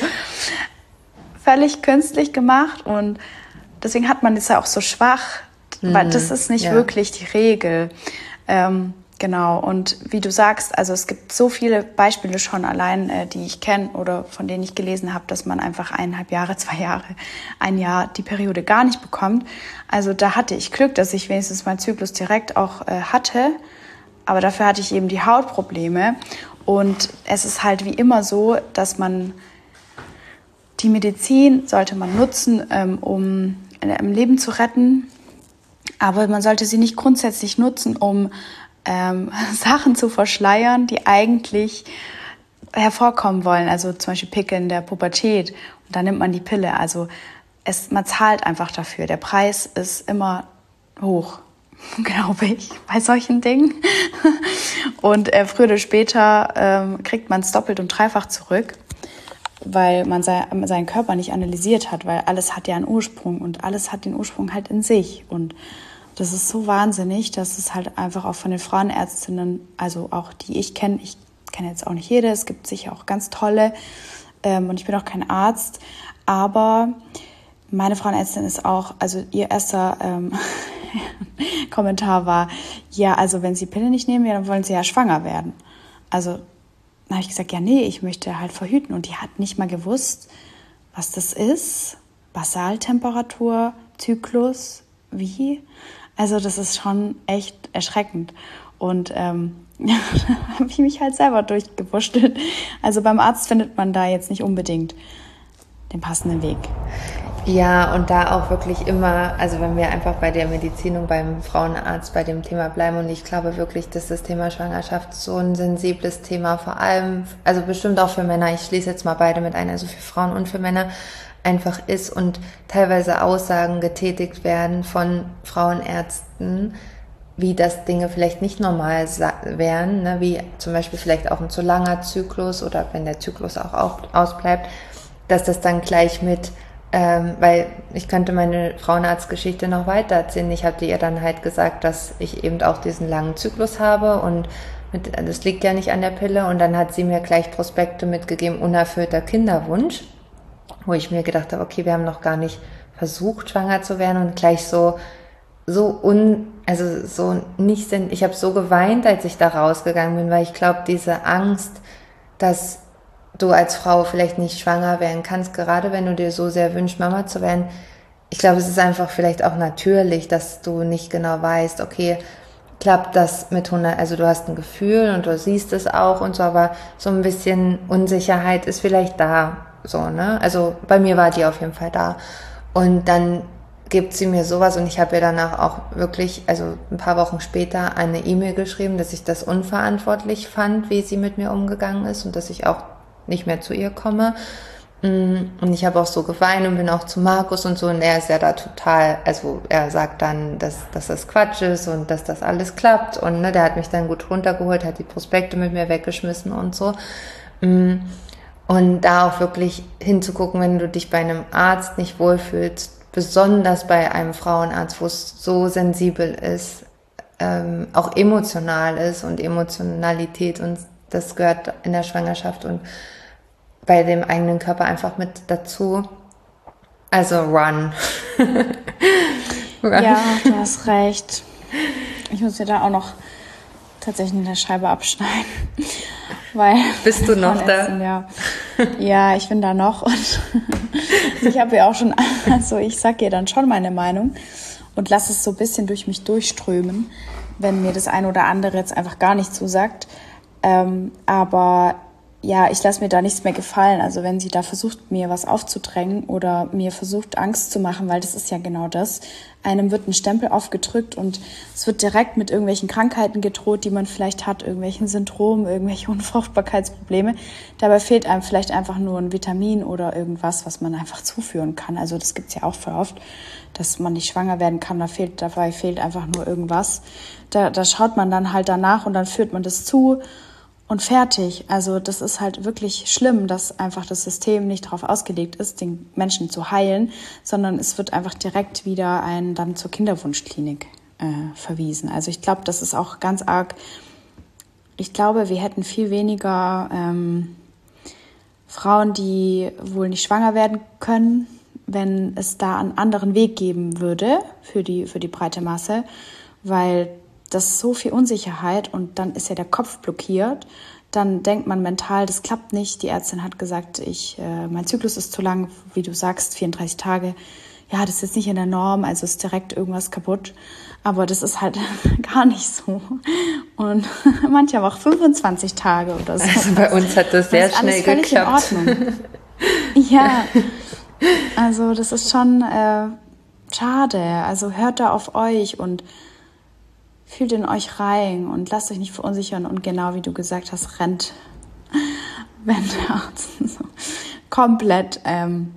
völlig künstlich gemacht und deswegen hat man das ja auch so schwach, mhm, weil das ist nicht ja. wirklich die Regel. Ähm, Genau, und wie du sagst, also es gibt so viele Beispiele schon allein, äh, die ich kenne oder von denen ich gelesen habe, dass man einfach eineinhalb Jahre, zwei Jahre, ein Jahr die Periode gar nicht bekommt. Also da hatte ich Glück, dass ich wenigstens meinen Zyklus direkt auch äh, hatte, aber dafür hatte ich eben die Hautprobleme. Und es ist halt wie immer so, dass man die Medizin sollte man nutzen, ähm, um ein Leben zu retten, aber man sollte sie nicht grundsätzlich nutzen, um Ähm, Sachen zu verschleiern, die eigentlich hervorkommen wollen. Also zum Beispiel Pickel in der Pubertät. Und dann nimmt man die Pille. Also es, man zahlt einfach dafür. Der Preis ist immer hoch, glaube ich, bei solchen Dingen. Und äh, früher oder später ähm, kriegt man es doppelt und dreifach zurück, weil man sei, seinen Körper nicht analysiert hat, weil alles hat ja einen Ursprung und alles hat den Ursprung halt in sich. Und das ist so wahnsinnig, dass es halt einfach auch von den Frauenärztinnen, also auch die ich kenne, ich kenne jetzt auch nicht jede, es gibt sicher auch ganz tolle ähm, und ich bin auch kein Arzt, aber meine Frauenärztin ist auch, also ihr erster ähm, Kommentar war, ja, also wenn Sie Pille nicht nehmen, ja, dann wollen Sie ja schwanger werden. Also dann habe ich gesagt, ja, nee, ich möchte halt verhüten und die hat nicht mal gewusst, was das ist, Basaltemperatur, Zyklus, wie? Also das ist schon echt erschreckend. Und ähm, da habe ich mich halt selber durchgewurschtelt. Also beim Arzt findet man da jetzt nicht unbedingt den passenden Weg. Ja, und da auch wirklich immer, also wenn wir einfach bei der Medizin und beim Frauenarzt bei dem Thema bleiben, und ich glaube wirklich, dass das Thema Schwangerschaft so ein sensibles Thema, vor allem, also bestimmt auch für Männer, ich schließe jetzt mal beide mit ein, also für Frauen und für Männer, einfach ist und teilweise Aussagen getätigt werden von Frauenärzten, wie das Dinge vielleicht nicht normal wären, ne? Wie zum Beispiel vielleicht auch ein zu langer Zyklus oder wenn der Zyklus auch ausbleibt, dass das dann gleich mit, ähm, weil ich könnte meine Frauenarztgeschichte noch weiter erzählen. Ich hatte ihr dann halt gesagt, dass ich eben auch diesen langen Zyklus habe und mit, das liegt ja nicht an der Pille, und dann hat sie mir gleich Prospekte mitgegeben, unerfüllter Kinderwunsch, wo ich mir gedacht habe, okay, wir haben noch gar nicht versucht, schwanger zu werden, und gleich so, so un, also so nicht, ich habe so geweint, als ich da rausgegangen bin, weil ich glaube, diese Angst, dass du als Frau vielleicht nicht schwanger werden kannst, gerade wenn du dir so sehr wünschst, Mama zu werden, ich glaube, es ist einfach vielleicht auch natürlich, dass du nicht genau weißt, okay, klappt das mit hundert, also du hast ein Gefühl und du siehst es auch und so, aber so ein bisschen Unsicherheit ist vielleicht da. So, ne? Also bei mir war die auf jeden Fall da. Und dann gibt sie mir sowas, und ich habe ihr danach auch wirklich, also ein paar Wochen später, eine E-Mail geschrieben, dass ich das unverantwortlich fand, wie sie mit mir umgegangen ist und dass ich auch nicht mehr zu ihr komme. Und ich habe auch so geweint und bin auch zu Markus und so, und er ist ja da total, also er sagt dann, dass, dass das Quatsch ist und dass das alles klappt, und ne, der hat mich dann gut runtergeholt, hat die Prospekte mit mir weggeschmissen und so. Und da auch wirklich hinzugucken, wenn du dich bei einem Arzt nicht wohlfühlst, besonders bei einem Frauenarzt, wo es so sensibel ist, ähm, auch emotional ist und Emotionalität, und das gehört in der Schwangerschaft und bei dem eigenen Körper einfach mit dazu. Also run. run. Ja, du hast recht. Ich muss dir da auch noch tatsächlich eine Scheibe abschneiden. Weil Bist du noch da? Essen, ja. ja, ich bin da noch. Und ich habe ja auch schon, also ich sag ihr dann schon meine Meinung und lasse es so ein bisschen durch mich durchströmen, wenn mir das eine oder andere jetzt einfach gar nicht zusagt. Ähm, aber ja, ich lasse mir da nichts mehr gefallen. Also wenn sie da versucht, mir was aufzudrängen oder mir versucht, Angst zu machen, weil das ist ja genau das. Einem wird ein Stempel aufgedrückt und es wird direkt mit irgendwelchen Krankheiten gedroht, die man vielleicht hat, irgendwelchen Syndromen, irgendwelche Unfruchtbarkeitsprobleme. Dabei fehlt einem vielleicht einfach nur ein Vitamin oder irgendwas, was man einfach zuführen kann. Also das gibt's ja auch voll oft, dass man nicht schwanger werden kann. Da fehlt, dabei fehlt einfach nur irgendwas. Da, da schaut man dann halt danach und dann führt man das zu. Und fertig. Also das ist halt wirklich schlimm, dass einfach das System nicht darauf ausgelegt ist, den Menschen zu heilen, sondern es wird einfach direkt wieder einen dann zur Kinderwunschklinik äh, verwiesen. Also ich glaube, das ist auch ganz arg. Ich glaube, wir hätten viel weniger ähm, Frauen, die wohl nicht schwanger werden können, wenn es da einen anderen Weg geben würde für die, für die breite Masse, weil das ist so viel Unsicherheit und dann ist ja der Kopf blockiert. Dann denkt man mental, das klappt nicht. Die Ärztin hat gesagt, ich, äh, mein Zyklus ist zu lang, wie du sagst, vierunddreißig Tage. Ja, das ist jetzt nicht in der Norm, also ist direkt irgendwas kaputt. Aber das ist halt gar nicht so. Und manche haben auch fünfundzwanzig Tage oder so. Also bei uns hat das sehr das schnell geklappt. In Ordnung. Ja, also das ist schon äh, schade. Also hört da auf euch und fühlt in euch rein und lasst euch nicht verunsichern und genau wie du gesagt hast, rennt, wenn der Arzt so komplett ähm,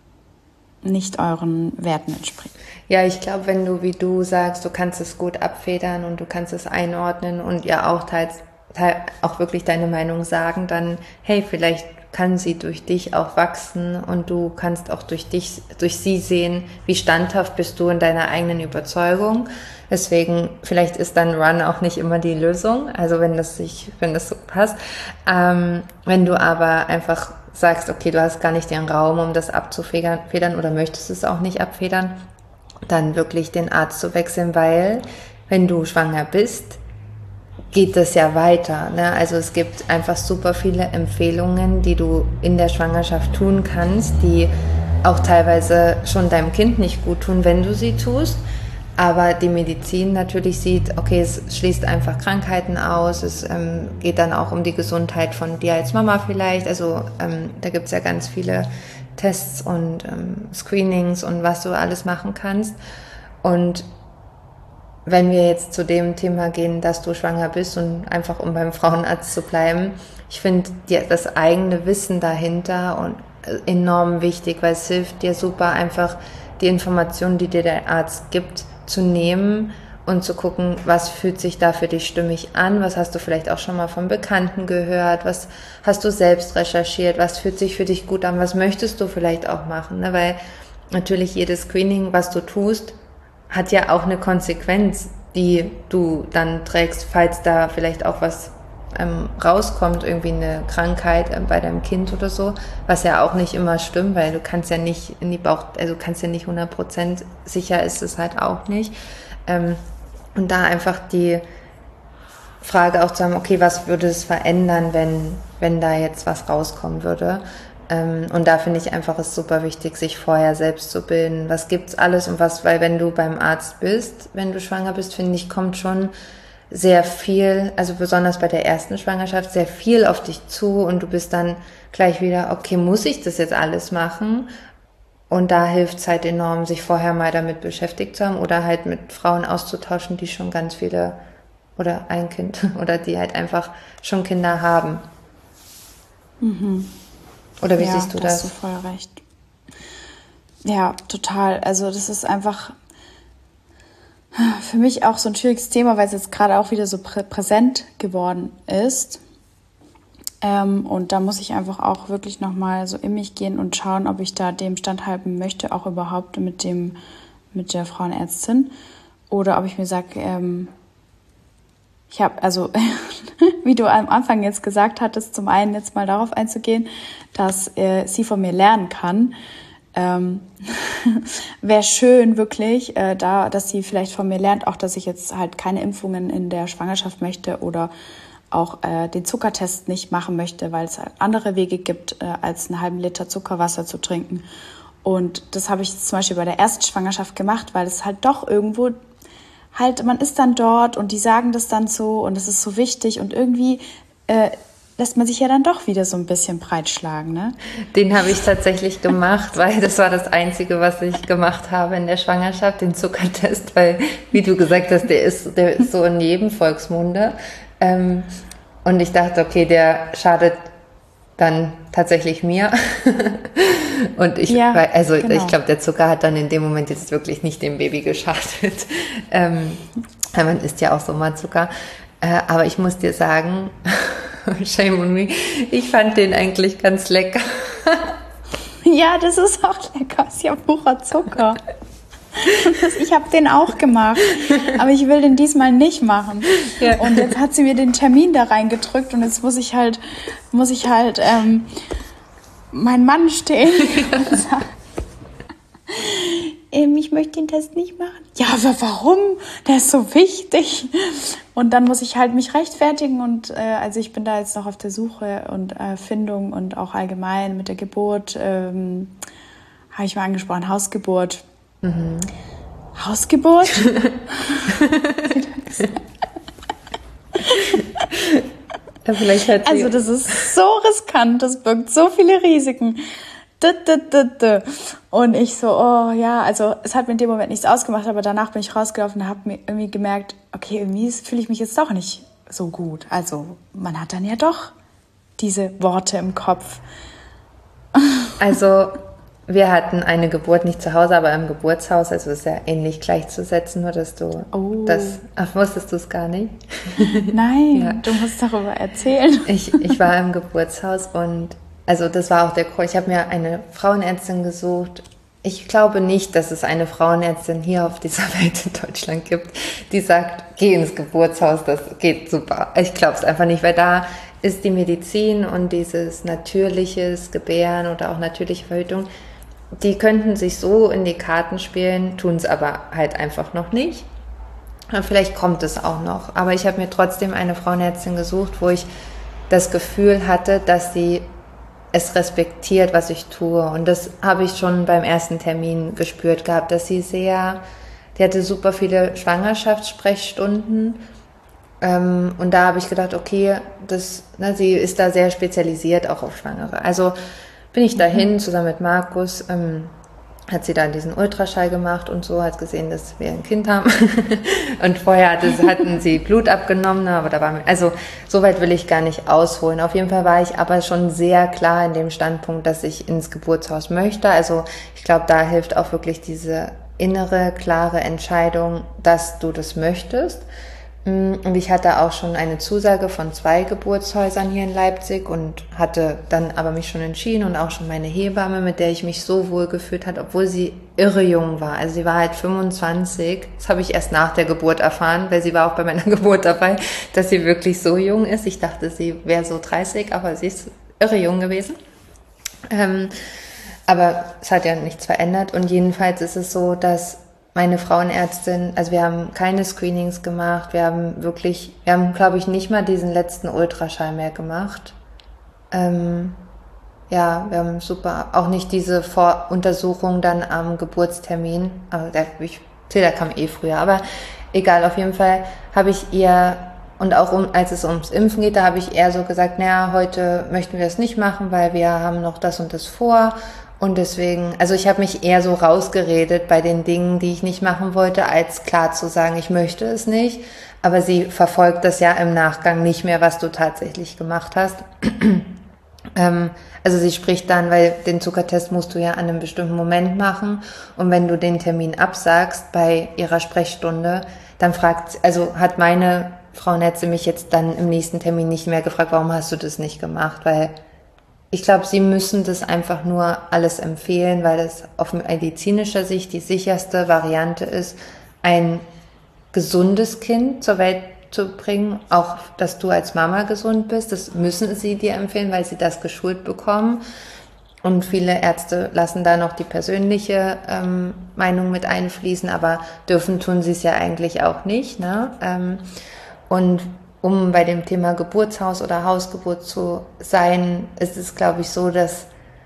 nicht euren Werten entspricht. Ja, ich glaube, wenn du, wie du sagst, du kannst es gut abfedern und du kannst es einordnen und ja auch teils, teils auch wirklich deine Meinung sagen, dann, hey, vielleicht kann sie durch dich auch wachsen und du kannst auch durch dich, durch sie sehen, wie standhaft bist du in deiner eigenen Überzeugung. Deswegen, vielleicht ist dann Run auch nicht immer die Lösung, also wenn das sich, wenn das so passt. Ähm, wenn du aber einfach sagst, okay, du hast gar nicht den Raum, um das abzufedern oder möchtest es auch nicht abfedern, dann wirklich den Arzt zu wechseln, weil wenn du schwanger bist, geht das ja weiter, ne? Also es gibt einfach super viele Empfehlungen, die du in der Schwangerschaft tun kannst, die auch teilweise schon deinem Kind nicht gut tun, wenn du sie tust. Aber die Medizin natürlich sieht, okay, es schließt einfach Krankheiten aus, es ähm, geht dann auch um die Gesundheit von dir als Mama vielleicht. Also ähm, da gibt's ja ganz viele Tests und ähm, Screenings und was du alles machen kannst. Und wenn wir jetzt zu dem Thema gehen, dass du schwanger bist und einfach um beim Frauenarzt zu bleiben, ich finde das eigene Wissen dahinter und enorm wichtig, weil es hilft dir super, einfach die Informationen, die dir der Arzt gibt, zu nehmen und zu gucken, was fühlt sich da für dich stimmig an, was hast du vielleicht auch schon mal von Bekannten gehört, was hast du selbst recherchiert, was fühlt sich für dich gut an, was möchtest du vielleicht auch machen, ne? Weil natürlich jedes Screening, was du tust, hat ja auch eine Konsequenz, die du dann trägst, falls da vielleicht auch was ähm, rauskommt, irgendwie eine Krankheit äh, bei deinem Kind oder so, was ja auch nicht immer stimmt, weil du kannst ja nicht in die Bauch, also du kannst ja nicht hundert Prozent, sicher ist es halt auch nicht. Ähm, und da einfach die Frage auch zu haben, okay, was würde es verändern, wenn, wenn da jetzt was rauskommen würde? Ähm, und da finde ich einfach es super wichtig, sich vorher selbst zu bilden. Was gibt's alles und was, weil wenn du beim Arzt bist, wenn du schwanger bist, finde ich, kommt schon sehr viel, also besonders bei der ersten Schwangerschaft, sehr viel auf dich zu und du bist dann gleich wieder, okay, muss ich das jetzt alles machen? Und da hilft es halt enorm, sich vorher mal damit beschäftigt zu haben oder halt mit Frauen auszutauschen, die schon ganz viele oder ein Kind oder die halt einfach schon Kinder haben. Mhm. Oder wie ja, siehst du da das? Hast du voll recht. Ja, total. Also das ist einfach für mich auch so ein schwieriges Thema, weil es jetzt gerade auch wieder so prä- präsent geworden ist. Ähm, und da muss ich einfach auch wirklich nochmal so in mich gehen und schauen, ob ich da dem standhalten möchte, auch überhaupt mit dem, mit der Frauenärztin. Oder ob ich mir sage, ähm, ich habe, also wie du am Anfang jetzt gesagt hattest, zum einen jetzt mal darauf einzugehen, dass äh, sie von mir lernen kann. Ähm, wäre schön wirklich, äh, da, dass sie vielleicht von mir lernt, auch dass ich jetzt halt keine Impfungen in der Schwangerschaft möchte oder auch äh, den Zuckertest nicht machen möchte, weil es halt andere Wege gibt, äh, als einen halben Liter Zuckerwasser zu trinken. Und das habe ich jetzt zum Beispiel bei der ersten Schwangerschaft gemacht, weil es halt doch irgendwo halt, man ist dann dort und die sagen das dann so und es ist so wichtig und irgendwie äh, lässt man sich ja dann doch wieder so ein bisschen breitschlagen, ne? Den habe ich tatsächlich gemacht, weil das war das Einzige, was ich gemacht habe in der Schwangerschaft, den Zuckertest, weil, wie du gesagt hast, der ist, der ist so in jedem Volksmunde. Ähm, und ich dachte, okay, der schadet dann tatsächlich mir. Und ich, ja, also genau. Ich glaube, der Zucker hat dann in dem Moment jetzt wirklich nicht dem Baby geschadet. Ähm, man isst ja auch so mal Zucker. Äh, aber ich muss dir sagen, shame on me, ich fand den eigentlich ganz lecker. Ja, das ist auch lecker. Ist ja purer Zucker. Ich habe den auch gemacht, aber ich will den diesmal nicht machen. Ja. Und jetzt hat sie mir den Termin da reingedrückt und jetzt muss ich halt, muss ich halt ähm, meinen Mann stehen und sagen, ähm, ich möchte den Test nicht machen. Ja, aber warum? Der ist so wichtig. Und dann muss ich halt mich rechtfertigen und äh, also ich bin da jetzt noch auf der Suche und äh, Findung und auch allgemein mit der Geburt, ähm, habe ich mal angesprochen, Hausgeburt. Mhm. Hausgeburt? Ja, vielleicht hat sie also das ist so riskant, das birgt so viele Risiken. Und ich so, oh ja, also es hat mir in dem Moment nichts ausgemacht, aber danach bin ich rausgelaufen und habe mir irgendwie gemerkt, okay, irgendwie fühle ich mich jetzt doch nicht so gut. Also man hat dann ja doch diese Worte im Kopf. Also wir hatten eine Geburt nicht zu Hause, aber im Geburtshaus, also ist ja ähnlich gleichzusetzen, nur dass du oh. das, ach, wusstest du es gar nicht? Nein, ja. Du musst darüber erzählen. Ich, ich war im Geburtshaus und also das war auch der Grund, ich habe mir eine Frauenärztin gesucht. Ich glaube nicht, dass es eine Frauenärztin hier auf dieser Welt in Deutschland gibt, die sagt, geh ins Geburtshaus, das geht super. Ich glaube es einfach nicht, weil da ist die Medizin und dieses natürliches Gebären oder auch natürliche Verhütung, die könnten sich so in die Karten spielen, tun es aber halt einfach noch nicht. Und vielleicht kommt es auch noch. Aber ich habe mir trotzdem eine Frauenärztin gesucht, wo ich das Gefühl hatte, dass sie es respektiert, was ich tue. Und das habe ich schon beim ersten Termin gespürt gehabt, dass sie sehr, die hatte super viele Schwangerschaftssprechstunden. Ähm, und da habe ich gedacht, okay, das, ne, sie ist da sehr spezialisiert auch auf Schwangere. Also bin ich dahin, mhm. zusammen mit Markus, ähm, hat sie dann diesen Ultraschall gemacht und so, hat gesehen, dass wir ein Kind haben. Und vorher hatte, hatten sie Blut abgenommen, aber da war mir, also so weit will ich gar nicht ausholen. Auf jeden Fall war ich aber schon sehr klar in dem Standpunkt, dass ich ins Geburtshaus möchte. Also ich glaube, da hilft auch wirklich diese innere, klare Entscheidung, dass du das möchtest. Und ich hatte auch schon eine Zusage von zwei Geburtshäusern hier in Leipzig und hatte dann aber mich schon entschieden und auch schon meine Hebamme, mit der ich mich so wohl gefühlt habe, obwohl sie irre jung war. Also sie war halt fünfundzwanzig. Das habe ich erst nach der Geburt erfahren, weil sie war auch bei meiner Geburt dabei, dass sie wirklich so jung ist. Ich dachte, sie wäre so dreißig, aber sie ist irre jung gewesen. Ähm, aber es hat ja nichts verändert und jedenfalls ist es so, dass meine Frauenärztin, also wir haben keine Screenings gemacht, wir haben wirklich, wir haben, glaube ich, nicht mal diesen letzten Ultraschall mehr gemacht. Ähm, ja, wir haben super, auch nicht diese Voruntersuchung dann am Geburtstermin, aber der, ich, der kam eh früher, aber egal, auf jeden Fall habe ich ihr, und auch um, als es ums Impfen geht, da habe ich eher so gesagt, naja, heute möchten wir es nicht machen, weil wir haben noch das und das vor. Und deswegen, also ich habe mich eher so rausgeredet bei den Dingen, die ich nicht machen wollte, als klar zu sagen, ich möchte es nicht. Aber sie verfolgt das ja im Nachgang nicht mehr, was du tatsächlich gemacht hast. ähm, also sie spricht dann, weil den Zuckertest musst du ja an einem bestimmten Moment machen. Und wenn du den Termin absagst bei ihrer Sprechstunde, dann fragt, also hat meine Frauenärztin mich jetzt dann im nächsten Termin nicht mehr gefragt, warum hast du das nicht gemacht, weil ich glaube, sie müssen das einfach nur alles empfehlen, weil es auf medizinischer Sicht die sicherste Variante ist, ein gesundes Kind zur Welt zu bringen, auch dass du als Mama gesund bist. Das müssen sie dir empfehlen, weil sie das geschult bekommen. Und viele Ärzte lassen da noch die persönliche ähm, Meinung mit einfließen, aber dürfen tun sie es ja eigentlich auch nicht, ne? Ähm, und um bei dem Thema Geburtshaus oder Hausgeburt zu sein, ist es, glaube ich, so, dass,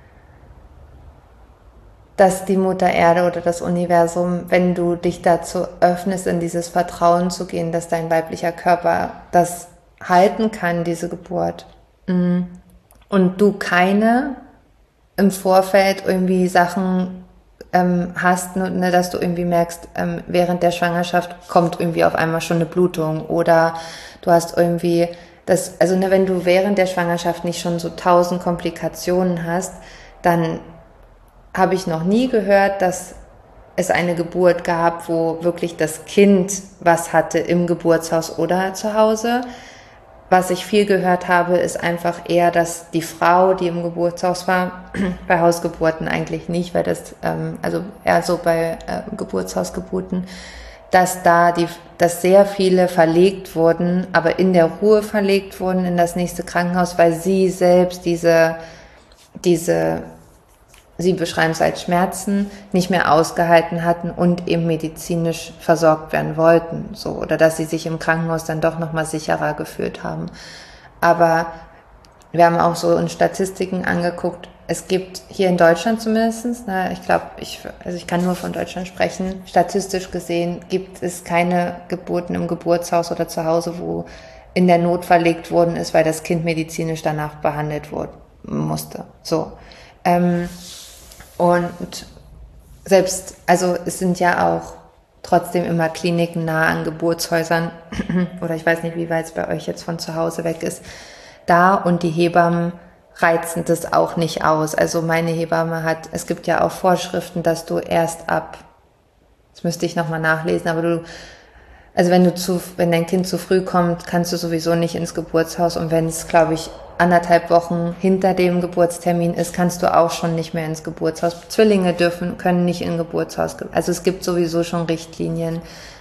dass die Mutter Erde oder das Universum, wenn du dich dazu öffnest, in dieses Vertrauen zu gehen, dass dein weiblicher Körper das halten kann, diese Geburt, und du keine im Vorfeld irgendwie Sachen ähm, hast, ne, dass du irgendwie merkst, ähm, während der Schwangerschaft kommt irgendwie auf einmal schon eine Blutung oder du hast irgendwie das, also ne, wenn du während der Schwangerschaft nicht schon so tausend Komplikationen hast, dann habe ich noch nie gehört, dass es eine Geburt gab, wo wirklich das Kind was hatte im Geburtshaus oder zu Hause. Was ich viel gehört habe, ist einfach eher, dass die Frau, die im Geburtshaus war, bei Hausgeburten eigentlich nicht, weil das, ähm, also eher so bei äh, Geburtshausgeburten, dass da die, dass sehr viele verlegt wurden, aber in der Ruhe verlegt wurden in das nächste Krankenhaus, weil sie selbst diese, diese, sie beschreiben es als Schmerzen, nicht mehr ausgehalten hatten und eben medizinisch versorgt werden wollten, so, oder dass sie sich im Krankenhaus dann doch nochmal sicherer gefühlt haben. Aber wir haben auch so in Statistiken angeguckt, es gibt hier in Deutschland zumindest, ne, ich glaube, ich, also ich kann nur von Deutschland sprechen, statistisch gesehen gibt es keine Geburten im Geburtshaus oder zu Hause, wo in der Not verlegt worden ist, weil das Kind medizinisch danach behandelt wurde, musste. So. Ähm, und selbst, also es sind ja auch trotzdem immer Kliniken nah an Geburtshäusern oder ich weiß nicht, wie weit es bei euch jetzt von zu Hause weg ist, da, und die Hebammen reizen das auch nicht aus. Also meine Hebamme hat, es gibt ja auch Vorschriften, dass du erst ab, das müsste ich nochmal nachlesen, aber du, also wenn du zu, wenn dein Kind zu früh kommt, kannst du sowieso nicht ins Geburtshaus, und wenn es, glaube ich, anderthalb Wochen hinter dem Geburtstermin ist, kannst du auch schon nicht mehr ins Geburtshaus. Zwillinge dürfen, können nicht in Geburtshaus, also es gibt sowieso schon Richtlinien,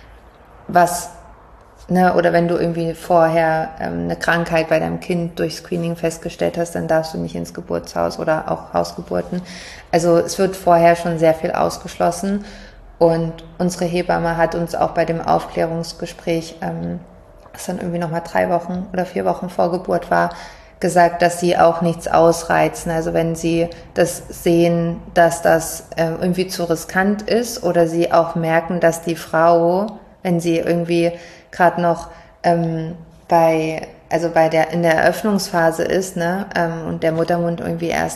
was, ne, oder wenn du irgendwie vorher ähm, eine Krankheit bei deinem Kind durch Screening festgestellt hast, dann darfst du nicht ins Geburtshaus oder auch Hausgeburten. Also es wird vorher schon sehr viel ausgeschlossen, und unsere Hebamme hat uns auch bei dem Aufklärungsgespräch, ähm, das dann irgendwie nochmal drei Wochen oder vier Wochen vor Geburt war, gesagt, dass sie auch nichts ausreizen. Also wenn sie das sehen, dass das äh, irgendwie zu riskant ist, oder sie auch merken, dass die Frau, wenn sie irgendwie gerade noch ähm, bei, also bei der, in der Eröffnungsphase ist, ne, ähm, und der Muttermund irgendwie erst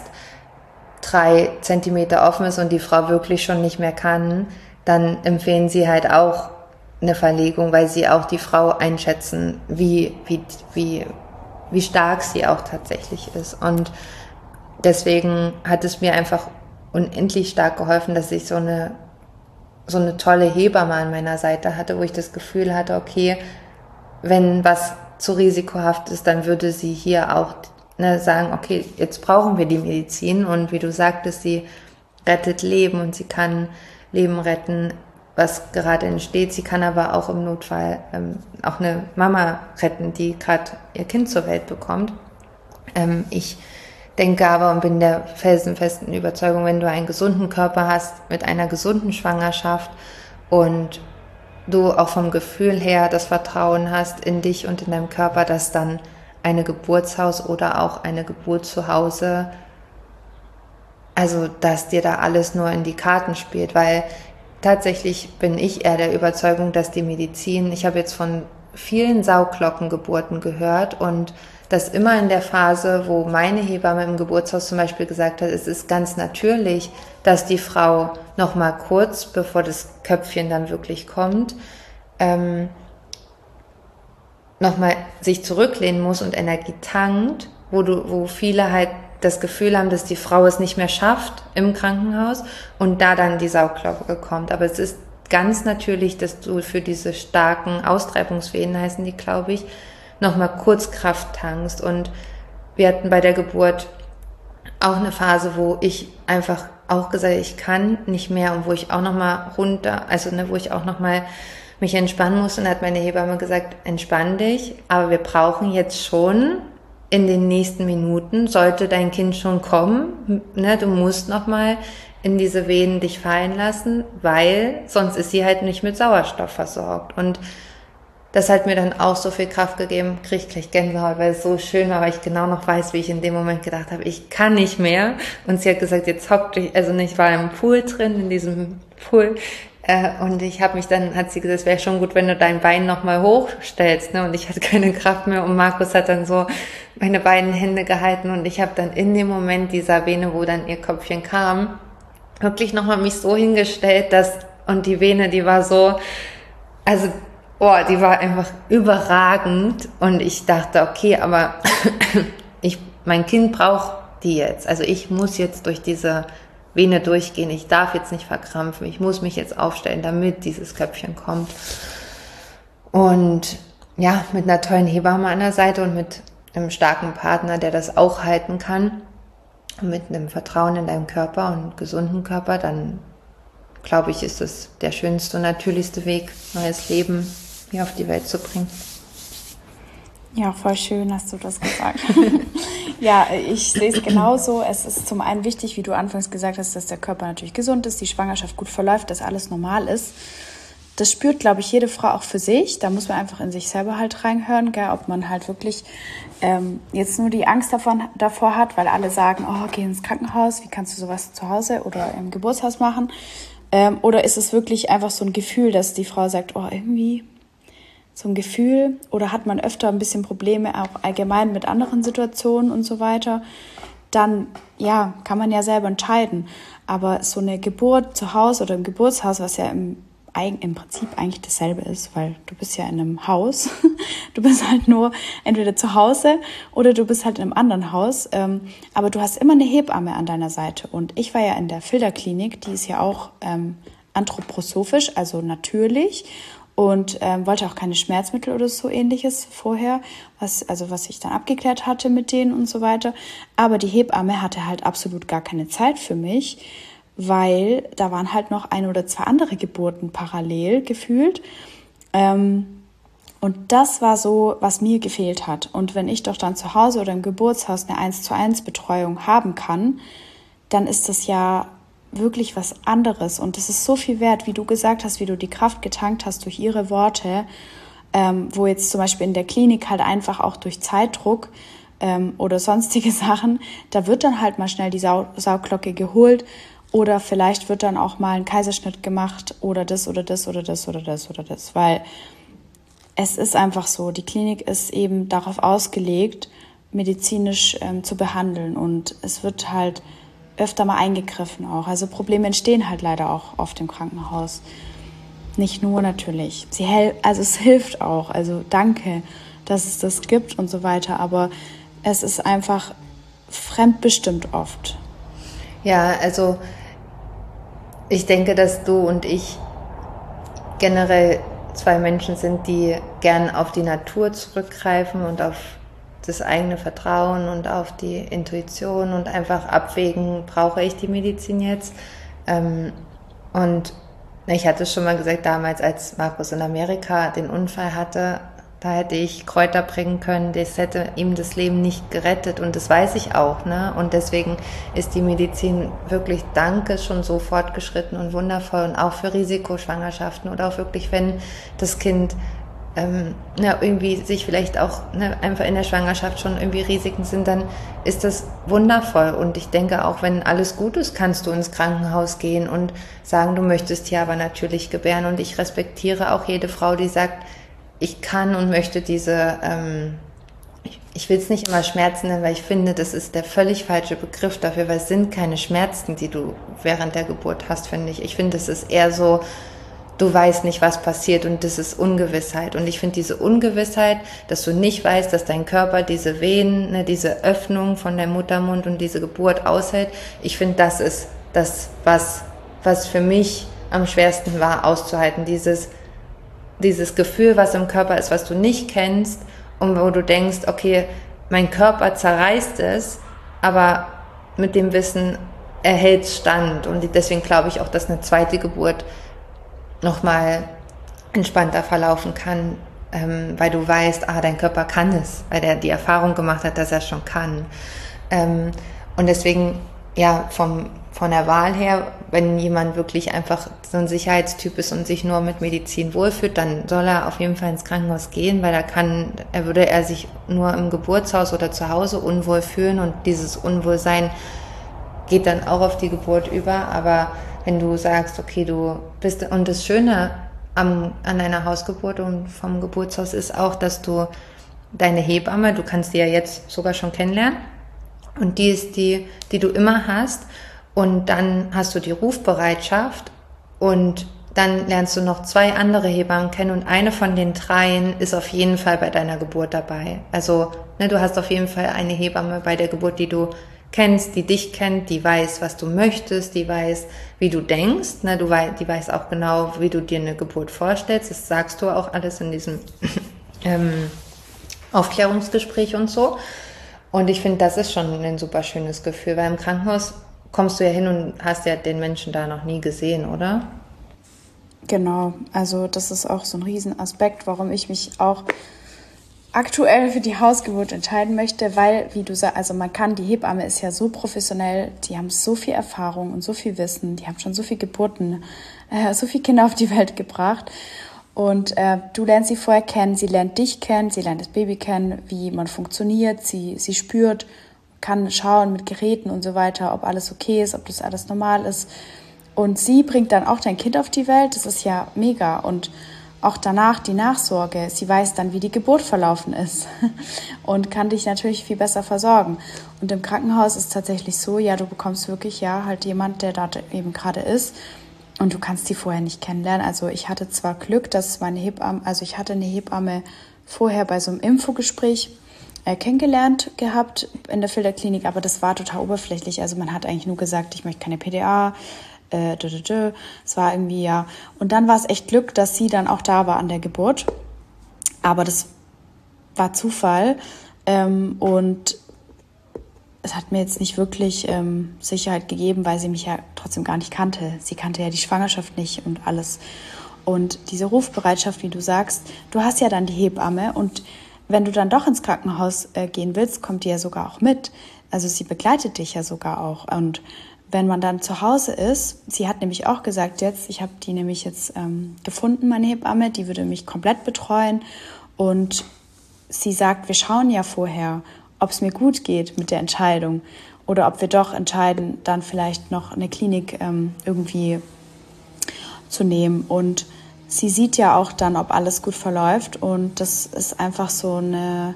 drei Zentimeter offen ist und die Frau wirklich schon nicht mehr kann, dann empfehlen sie halt auch eine Verlegung, weil sie auch die Frau einschätzen, wie, wie, wie, wie stark sie auch tatsächlich ist. Und deswegen hat es mir einfach unendlich stark geholfen, dass ich so eine, so eine tolle Hebamme an meiner Seite hatte, wo ich das Gefühl hatte, okay, wenn was zu risikohaft ist, dann würde sie hier auch, ne, sagen, okay, jetzt brauchen wir die Medizin, und wie du sagtest, sie rettet Leben und sie kann Leben retten, was gerade entsteht. Sie kann aber auch im Notfall ähm, auch eine Mama retten, die gerade ihr Kind zur Welt bekommt. Ähm, ich denke aber und bin der felsenfesten Überzeugung, wenn du einen gesunden Körper hast, mit einer gesunden Schwangerschaft, und du auch vom Gefühl her das Vertrauen hast in dich und in deinem Körper, dass dann eine Geburtshaus oder auch eine Geburt zu Hause, also dass dir da alles nur in die Karten spielt, weil tatsächlich bin ich eher der Überzeugung, dass die Medizin, ich habe jetzt von vielen Sauglockengeburten gehört, und das immer in der Phase, wo meine Hebamme im Geburtshaus zum Beispiel gesagt hat, es ist ganz natürlich, dass die Frau noch mal kurz, bevor das Köpfchen dann wirklich kommt, ähm, noch mal sich zurücklehnen muss und Energie tankt, wo du, wo viele halt das Gefühl haben, dass die Frau es nicht mehr schafft im Krankenhaus und da dann die Sauglocke kommt. Aber es ist ganz natürlich, dass du für diese starken Austreibungsvenen, heißen die, glaube ich, nochmal kurz Kraft tankst. Und wir hatten bei der Geburt auch eine Phase, wo ich einfach auch gesagt habe, ich kann nicht mehr, und wo ich auch nochmal runter, also ne, wo ich auch nochmal mich entspannen muss. Und da hat meine Hebamme gesagt, entspann dich, aber wir brauchen jetzt schon in den nächsten Minuten, sollte dein Kind schon kommen, ne, du musst nochmal in diese Venen dich fallen lassen, weil sonst ist sie halt nicht mit Sauerstoff versorgt. Und das hat mir dann auch so viel Kraft gegeben, kriege ich gleich Gänsehaut, weil es so schön war, weil ich genau noch weiß, wie ich in dem Moment gedacht habe, ich kann nicht mehr. Und sie hat gesagt, jetzt hock dich, also ich war im Pool drin, in diesem Pool, Äh, und ich habe mich dann, hat sie gesagt, es wäre schon gut, wenn du dein Bein nochmal hochstellst. Ne? Und ich hatte keine Kraft mehr und Markus hat dann so meine beiden Hände gehalten und ich habe dann in dem Moment dieser Vene, wo dann ihr Köpfchen kam, wirklich nochmal mich so hingestellt, dass, und die Vene, die war so, also, oh, die war einfach überragend und ich dachte, okay, aber ich, mein Kind braucht die jetzt. Also ich muss jetzt durch diese Vene durchgehen. Ich darf jetzt nicht verkrampfen. Ich muss mich jetzt aufstellen, damit dieses Köpfchen kommt. Und ja, mit einer tollen Hebamme an der Seite und mit einem starken Partner, der das auch halten kann, und mit einem Vertrauen in deinem Körper und gesunden Körper, dann glaube ich, ist es der schönste und natürlichste Weg, neues Leben hier auf die Welt zu bringen. Ja, voll schön hast du das gesagt. Ja, ich sehe es genauso. Es ist zum einen wichtig, wie du anfangs gesagt hast, dass der Körper natürlich gesund ist, die Schwangerschaft gut verläuft, dass alles normal ist. Das spürt, glaube ich, jede Frau auch für sich. Da muss man einfach in sich selber halt reinhören, gell? Ob man halt wirklich ähm, jetzt nur die Angst davon, davor hat, weil alle sagen, oh, geh ins Krankenhaus, wie kannst du sowas zu Hause oder im Geburtshaus machen? Ähm, oder ist es wirklich einfach so ein Gefühl, dass die Frau sagt, oh, irgendwie so ein Gefühl, oder hat man öfter ein bisschen Probleme auch allgemein mit anderen Situationen und so weiter, dann ja, kann man ja selber entscheiden. Aber so eine Geburt zu Hause oder im Geburtshaus, was ja im, im Prinzip eigentlich dasselbe ist, weil du bist ja in einem Haus, du bist halt nur entweder zu Hause oder du bist halt in einem anderen Haus, ähm, aber du hast immer eine Hebamme an deiner Seite. Und ich war ja in der Filderklinik, die ist ja auch ähm, anthroposophisch, also natürlich, und ähm, wollte auch keine Schmerzmittel oder so ähnliches vorher, was also was ich dann abgeklärt hatte mit denen und so weiter. Aber die Hebamme hatte halt absolut gar keine Zeit für mich, weil da waren halt noch ein oder zwei andere Geburten parallel gefühlt. Ähm, und das war so, was mir gefehlt hat. Und wenn ich doch dann zu Hause oder im Geburtshaus eine eins zu eins Betreuung haben kann, dann ist das ja wirklich was anderes. Und das ist so viel wert, wie du gesagt hast, wie du die Kraft getankt hast durch ihre Worte, ähm, wo jetzt zum Beispiel in der Klinik halt einfach auch durch Zeitdruck ähm, oder sonstige Sachen, da wird dann halt mal schnell die Sau- Sauglocke geholt oder vielleicht wird dann auch mal ein Kaiserschnitt gemacht oder das oder das oder das oder das oder das, weil es ist einfach so, die Klinik ist eben darauf ausgelegt, medizinisch ähm, zu behandeln und es wird halt öfter mal eingegriffen auch. Also Probleme entstehen halt leider auch oft im Krankenhaus. Nicht nur natürlich. Sie hel- also es hilft auch. Also danke, dass es das gibt und so weiter. Aber es ist einfach fremdbestimmt oft. Ja, also ich denke, dass du und ich generell zwei Menschen sind, die gern auf die Natur zurückgreifen und auf das eigene Vertrauen und auf die Intuition und einfach abwägen, brauche ich die Medizin jetzt? Ähm, und ich hatte es schon mal gesagt, damals, als Markus in Amerika den Unfall hatte, da hätte ich Kräuter bringen können, das hätte ihm das Leben nicht gerettet und das weiß ich auch, ne? Und deswegen ist die Medizin wirklich, danke, schon so fortgeschritten und wundervoll und auch für Risikoschwangerschaften oder auch wirklich, wenn das Kind Ähm, ja, irgendwie sich vielleicht auch ne, einfach in der Schwangerschaft schon irgendwie Risiken sind, dann ist das wundervoll. Und ich denke auch, wenn alles gut ist, kannst du ins Krankenhaus gehen und sagen, du möchtest hier aber natürlich gebären. Und ich respektiere auch jede Frau, die sagt, ich kann und möchte diese, ähm, ich, ich will es nicht immer Schmerzen nennen, weil ich finde, das ist der völlig falsche Begriff dafür, weil es sind keine Schmerzen, die du während der Geburt hast, finde ich. Ich finde, es ist eher so, du weißt nicht, was passiert und das ist Ungewissheit. Und ich finde diese Ungewissheit, dass du nicht weißt, dass dein Körper diese Venen, ne, diese Öffnung von der Muttermund und diese Geburt aushält, ich finde, das ist das, was, was für mich am schwersten war, auszuhalten. Dieses, dieses Gefühl, was im Körper ist, was du nicht kennst und wo du denkst, okay, mein Körper zerreißt es, aber mit dem Wissen, er hält stand. Und deswegen glaube ich auch, dass eine zweite Geburt nochmal entspannter verlaufen kann, ähm, weil du weißt, ah, dein Körper kann es, weil der die Erfahrung gemacht hat, dass er es schon kann. Ähm, und deswegen, ja, vom, von der Wahl her, wenn jemand wirklich einfach so ein Sicherheitstyp ist und sich nur mit Medizin wohlfühlt, dann soll er auf jeden Fall ins Krankenhaus gehen, weil er kann, er würde er sich nur im Geburtshaus oder zu Hause unwohl fühlen und dieses Unwohlsein geht dann auch auf die Geburt über, aber wenn du sagst, okay, du bist, und das Schöne am, an einer Hausgeburt und vom Geburtshaus ist auch, dass du deine Hebamme, du kannst die ja jetzt sogar schon kennenlernen, und die ist die, die du immer hast, und dann hast du die Rufbereitschaft, und dann lernst du noch zwei andere Hebammen kennen, und eine von den dreien ist auf jeden Fall bei deiner Geburt dabei. Also ne, du hast auf jeden Fall eine Hebamme bei der Geburt, die du kennst, die dich kennt, die weiß, was du möchtest, die weiß, wie du denkst, ne, du wei- die weiß auch genau, wie du dir eine Geburt vorstellst. Das sagst du auch alles in diesem ähm, Aufklärungsgespräch und so. Und ich finde, das ist schon ein super schönes Gefühl, weil im Krankenhaus kommst du ja hin und hast ja den Menschen da noch nie gesehen, oder? Genau, also das ist auch so ein Riesenaspekt, warum ich mich auch aktuell für die Hausgeburt entscheiden möchte, weil, wie du sagst, also man kann, die Hebamme ist ja so professionell, die haben so viel Erfahrung und so viel Wissen, die haben schon so viel Geburten, äh, so viele Kinder auf die Welt gebracht, und äh, du lernst sie vorher kennen, sie lernt dich kennen, sie lernt das Baby kennen, wie man funktioniert, sie, sie spürt, kann schauen mit Geräten und so weiter, ob alles okay ist, ob das alles normal ist, und sie bringt dann auch dein Kind auf die Welt, das ist ja mega, und auch danach die Nachsorge. Sie weiß dann, wie die Geburt verlaufen ist und kann dich natürlich viel besser versorgen. Und im Krankenhaus ist es tatsächlich so, ja, du bekommst wirklich ja halt jemand, der da eben gerade ist, und du kannst die vorher nicht kennenlernen. Also ich hatte zwar Glück, dass meine Hebamme, also ich hatte eine Hebamme vorher bei so einem Infogespräch äh, kennengelernt gehabt in der Filterklinik, aber das war total oberflächlich. Also man hat eigentlich nur gesagt, ich möchte keine P D A, Äh, dö, dö, dö. Es war irgendwie, ja. Und dann war es echt Glück, dass sie dann auch da war an der Geburt. Aber das war Zufall. Ähm, und es hat mir jetzt nicht wirklich ähm, Sicherheit gegeben, weil sie mich ja trotzdem gar nicht kannte. Sie kannte ja die Schwangerschaft nicht und alles. Und diese Rufbereitschaft, wie du sagst, du hast ja dann die Hebamme, und wenn du dann doch ins Krankenhaus äh, gehen willst, kommt die ja sogar auch mit. Also sie begleitet dich ja sogar auch. Und wenn man dann zu Hause ist, sie hat nämlich auch gesagt jetzt, ich habe die nämlich jetzt ähm, gefunden, meine Hebamme, die würde mich komplett betreuen, und sie sagt, wir schauen ja vorher, ob es mir gut geht mit der Entscheidung oder ob wir doch entscheiden, dann vielleicht noch eine Klinik ähm, irgendwie zu nehmen, und sie sieht ja auch dann, ob alles gut verläuft, und das ist einfach so eine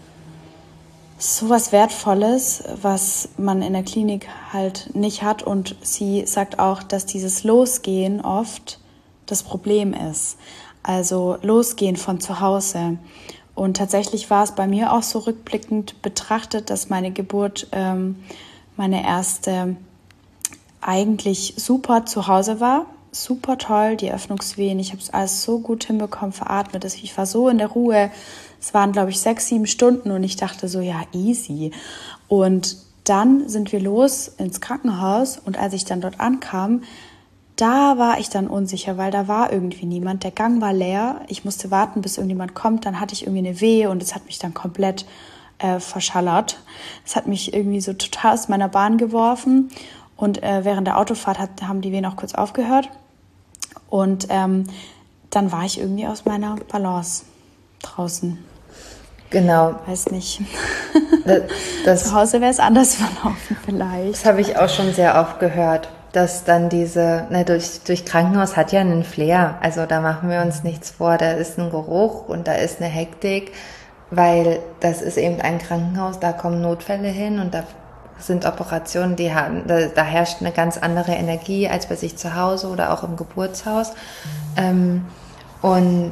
so was Wertvolles, was man in der Klinik halt nicht hat. Und sie sagt auch, dass dieses Losgehen oft das Problem ist. Also Losgehen von zu Hause. Und tatsächlich war es bei mir auch so rückblickend betrachtet, dass meine Geburt, ähm, meine erste, eigentlich super zu Hause war. Super toll, die Öffnungswehen. Ich habe es alles so gut hinbekommen, veratmet. Ich war so in der Ruhe. Es waren, glaube ich, sechs, sieben Stunden, und ich dachte so, ja, easy. Und dann sind wir los ins Krankenhaus, und als ich dann dort ankam, da war ich dann unsicher, weil da war irgendwie niemand. Der Gang war leer. Ich musste warten, bis irgendjemand kommt. Dann hatte ich irgendwie eine Wehe, und es hat mich dann komplett äh, verschallert. Es hat mich irgendwie so total aus meiner Bahn geworfen, und äh, während der Autofahrt hat, haben die Wehen auch kurz aufgehört. Und ähm, dann war ich irgendwie aus meiner Balance draußen. Genau. Weiß nicht. Das, das, Zu Hause wäre es anders verlaufen vielleicht. Das habe ich auch schon sehr oft gehört, dass dann diese, ne, durch, durch Krankenhaus hat ja einen Flair. Also da machen wir uns nichts vor. Da ist ein Geruch und da ist eine Hektik, weil das ist eben ein Krankenhaus, da kommen Notfälle hin und da sind Operationen, die haben, da, da herrscht eine ganz andere Energie als bei sich zu Hause oder auch im Geburtshaus. Ähm, und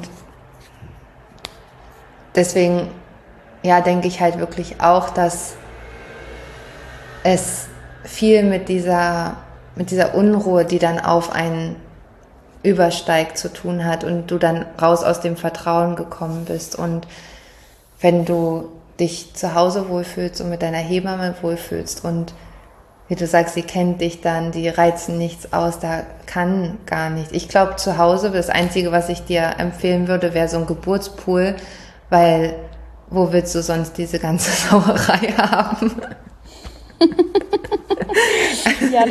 deswegen, ja, denke ich halt wirklich auch, dass es viel mit dieser, mit dieser Unruhe, die dann auf einen übersteigt, zu tun hat und du dann raus aus dem Vertrauen gekommen bist. Und wenn du dich zu Hause wohlfühlst und mit deiner Hebamme wohlfühlst und wie du sagst, sie kennt dich dann, die reizen nichts aus, da kann gar nichts. Ich glaube, zu Hause, das Einzige, was ich dir empfehlen würde, wäre so ein Geburtspool, weil wo willst du sonst diese ganze Sauerei haben? Ja,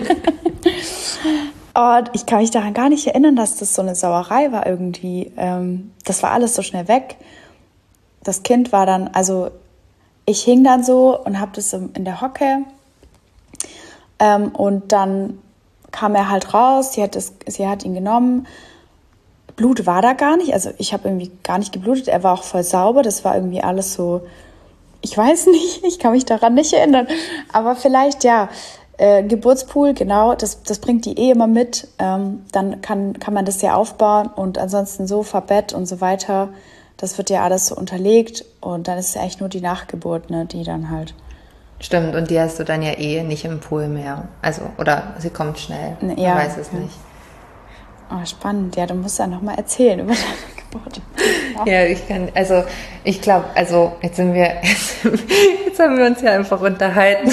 oh, ich kann mich daran gar nicht erinnern, dass das so eine Sauerei war irgendwie. Ähm, das war alles so schnell weg. Das Kind war dann, also ich hing dann so und habe das in der Hocke ähm, und dann kam er halt raus, sie hat, das, sie hat ihn genommen. Blut war da gar nicht, also ich habe irgendwie gar nicht geblutet, er war auch voll sauber, das war irgendwie alles so, ich weiß nicht, ich kann mich daran nicht erinnern, aber vielleicht, ja, äh, Geburtspool, genau, das, das bringt die eh immer mit, ähm, dann kann, kann man das ja aufbauen und ansonsten Sofa, Bett und so weiter, das wird ja alles so unterlegt und dann ist es eigentlich nur die Nachgeburt, ne, die dann halt... Stimmt, und die hast du dann ja eh nicht im Pool mehr. Also, oder sie kommt schnell. Ja, man weiß es ja. nicht. Oh, spannend. Ja, du musst ja nochmal erzählen über deine Geburt. Ja. ja, ich kann, also, ich glaube, also, jetzt sind wir, jetzt, jetzt haben wir uns ja einfach unterhalten.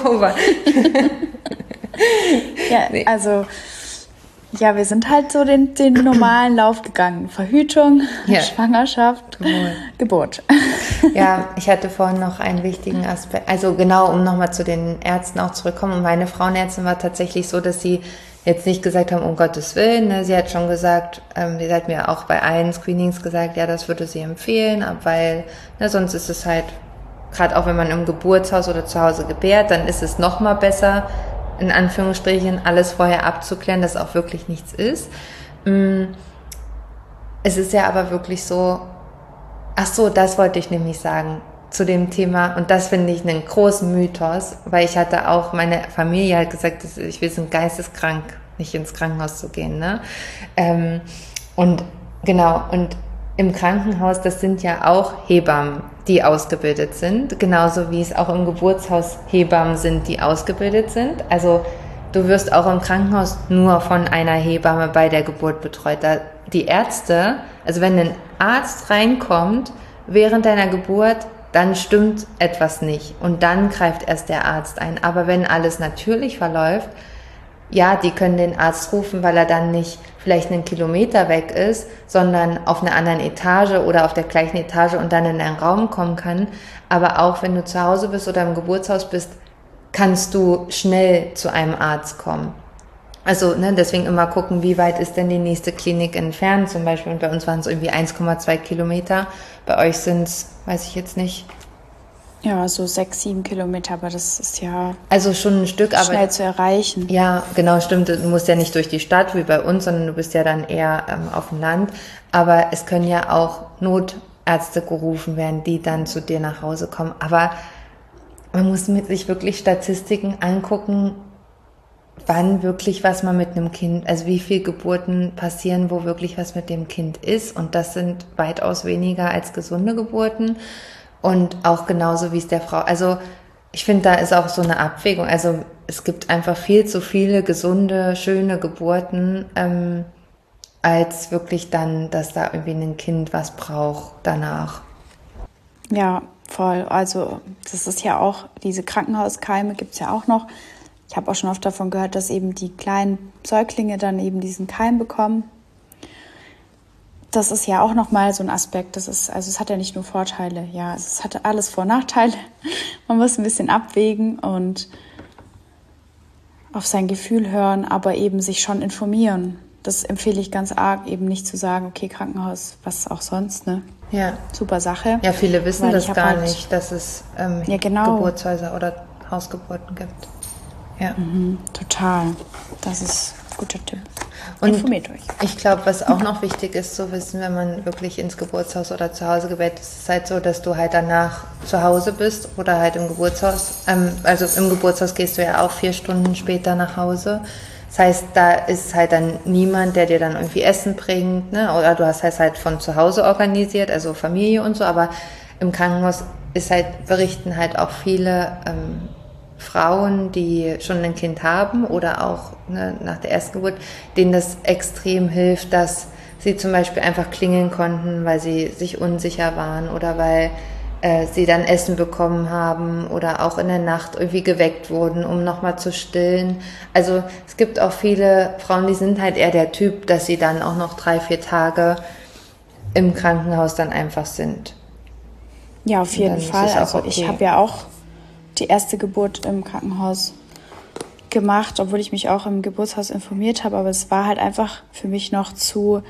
ja, nee. also, ja, wir sind halt so den, den normalen Lauf gegangen. Verhütung, ja. Schwangerschaft, Geburt. Geburt. Ja, ich hatte vorhin noch einen wichtigen Aspekt, also genau, um nochmal zu den Ärzten auch zurückzukommen. Und meine Frauenärztin war tatsächlich so, dass sie jetzt nicht gesagt haben, um Gottes Willen, ne? Sie hat schon gesagt, ähm, sie hat mir auch bei allen Screenings gesagt, ja, das würde sie empfehlen, weil ne, sonst ist es halt, gerade auch wenn man im Geburtshaus oder zu Hause gebärt, dann ist es nochmal besser, in Anführungsstrichen, alles vorher abzuklären, dass auch wirklich nichts ist. Es ist ja aber wirklich so, ach so, das wollte ich nämlich sagen zu dem Thema und das finde ich einen großen Mythos, weil ich hatte auch, meine Familie hat gesagt, dass ich, wir sind geisteskrank, nicht ins Krankenhaus zu gehen, ne? Ähm, und genau, und im Krankenhaus, das sind ja auch Hebammen, die ausgebildet sind, genauso wie es auch im Geburtshaus Hebammen sind, die ausgebildet sind. Also du wirst auch im Krankenhaus nur von einer Hebamme bei der Geburt betreut. Da die Ärzte, also wenn ein Arzt reinkommt während deiner Geburt, dann stimmt etwas nicht und dann greift erst der Arzt ein. Aber wenn alles natürlich verläuft, ja, die können den Arzt rufen, weil er dann nicht vielleicht einen Kilometer weg ist, sondern auf einer anderen Etage oder auf der gleichen Etage und dann in einen Raum kommen kann. Aber auch wenn du zu Hause bist oder im Geburtshaus bist, kannst du schnell zu einem Arzt kommen. Also ne, deswegen immer gucken, wie weit ist denn die nächste Klinik entfernt zum Beispiel. Und bei uns waren es irgendwie eins Komma zwei Kilometer. Bei euch sind es, weiß ich jetzt nicht. Ja, so sechs, sieben Kilometer, aber das ist ja also schon ein Stück, aber schnell zu erreichen. Ja, genau, stimmt. Du musst ja nicht durch die Stadt wie bei uns, sondern du bist ja dann eher ähm, auf dem Land. Aber es können ja auch Notärzte gerufen werden, die dann zu dir nach Hause kommen. Aber man muss mit sich wirklich Statistiken angucken, wann wirklich was mal mit einem Kind, also wie viele Geburten passieren, wo wirklich was mit dem Kind ist. Und das sind weitaus weniger als gesunde Geburten. Und auch genauso wie es der Frau, also ich finde, da ist auch so eine Abwägung. Also es gibt einfach viel zu viele gesunde, schöne Geburten, ähm, als wirklich dann, dass da irgendwie ein Kind was braucht danach. Ja, voll. Also das ist ja auch, diese Krankenhauskeime gibt es ja auch noch. Ich habe auch schon oft davon gehört, dass eben die kleinen Säuglinge dann eben diesen Keim bekommen. Das ist ja auch nochmal so ein Aspekt. Das ist, also es hat ja nicht nur Vorteile. Ja, es hat alles Vor- und Nachteile. Man muss ein bisschen abwägen und auf sein Gefühl hören, aber eben sich schon informieren. Das empfehle ich ganz arg, eben nicht zu sagen, okay, Krankenhaus, was auch sonst, ne? Ja. Super Sache. Ja, viele wissen Weil das gar halt, nicht, dass es ähm, ja, genau. Geburtshäuser oder Hausgeburten gibt. Ja. Mhm, total. Das ist ein guter Tipp. Und informiert euch. Ich glaube, was auch noch wichtig ist zu wissen, wenn man wirklich ins Geburtshaus oder zu Hause gebärt, ist es halt so, dass du halt danach zu Hause bist oder halt im Geburtshaus. Ähm, also im Geburtshaus gehst du ja auch vier Stunden später nach Hause. Das heißt, da ist halt dann niemand, der dir dann irgendwie Essen bringt, ne? Oder du hast es halt von zu Hause organisiert, also Familie und so. Aber im Krankenhaus ist halt, berichten halt auch viele ähm, Frauen, die schon ein Kind haben oder auch ne, nach der ersten Geburt, denen das extrem hilft, dass sie zum Beispiel einfach klingeln konnten, weil sie sich unsicher waren oder weil äh, sie dann Essen bekommen haben oder auch in der Nacht irgendwie geweckt wurden, um nochmal zu stillen. Also es gibt auch viele Frauen, die sind halt eher der Typ, dass sie dann auch noch drei, vier Tage im Krankenhaus dann einfach sind. Ja, auf jeden Fall. Also okay. Ich habe ja auch die erste Geburt im Krankenhaus gemacht, obwohl ich mich auch im Geburtshaus informiert habe, aber es war halt einfach für mich noch zu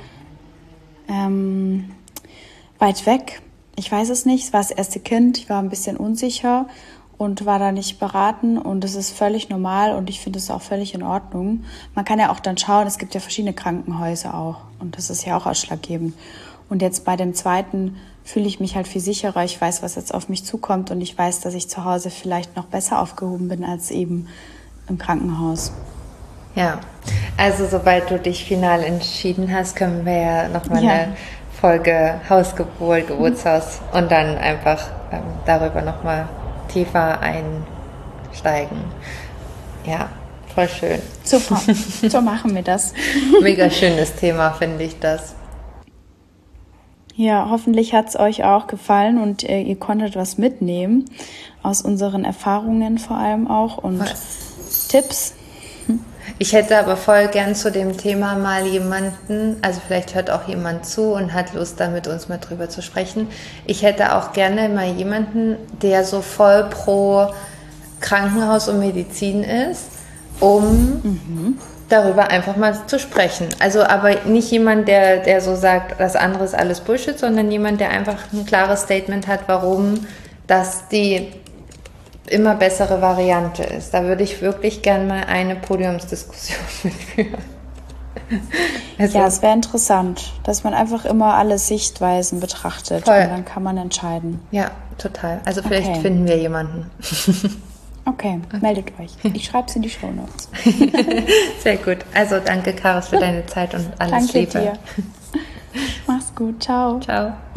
ähm, weit weg. Ich weiß es nicht, es war das erste Kind, ich war ein bisschen unsicher und war da nicht beraten und das ist völlig normal und ich finde es auch völlig in Ordnung. Man kann ja auch dann schauen, es gibt ja verschiedene Krankenhäuser auch und das ist ja auch ausschlaggebend. Und jetzt bei dem zweiten fühle ich mich halt viel sicherer. Ich weiß, was jetzt auf mich zukommt und ich weiß, dass ich zu Hause vielleicht noch besser aufgehoben bin als eben im Krankenhaus. Ja, also sobald du dich final entschieden hast, können wir ja nochmal Ja. eine Folge Hausgeburt, Geburtshaus und dann einfach ähm, darüber nochmal tiefer einsteigen. Ja, voll schön. Super, so machen wir das. Mega schönes Thema, finde ich das. Ja, hoffentlich hat es euch auch gefallen und äh, ihr konntet was mitnehmen aus unseren Erfahrungen vor allem auch und Was? Tipps. Ich hätte aber voll gern zu dem Thema mal jemanden, also vielleicht hört auch jemand zu und hat Lust, da mit uns mal drüber zu sprechen. Ich hätte auch gerne mal jemanden, der so voll pro Krankenhaus und Medizin ist, um mhm. darüber einfach mal zu sprechen. Also aber nicht jemand, der, der so sagt, das andere ist alles Bullshit, sondern jemand, der einfach ein klares Statement hat, warum das die immer bessere Variante ist. Da würde ich wirklich gern mal eine Podiumsdiskussion mitführen. Also, ja, es wäre interessant, dass man einfach immer alle Sichtweisen betrachtet voll. Und dann kann man entscheiden. Ja, total. Also vielleicht Okay. finden wir jemanden. Okay, meldet euch. Ich schreibe es in die Shownotes. Sehr gut. Also danke, Karis, für deine Zeit und alles Danke Liebe. dir. Mach's gut. Ciao. Ciao.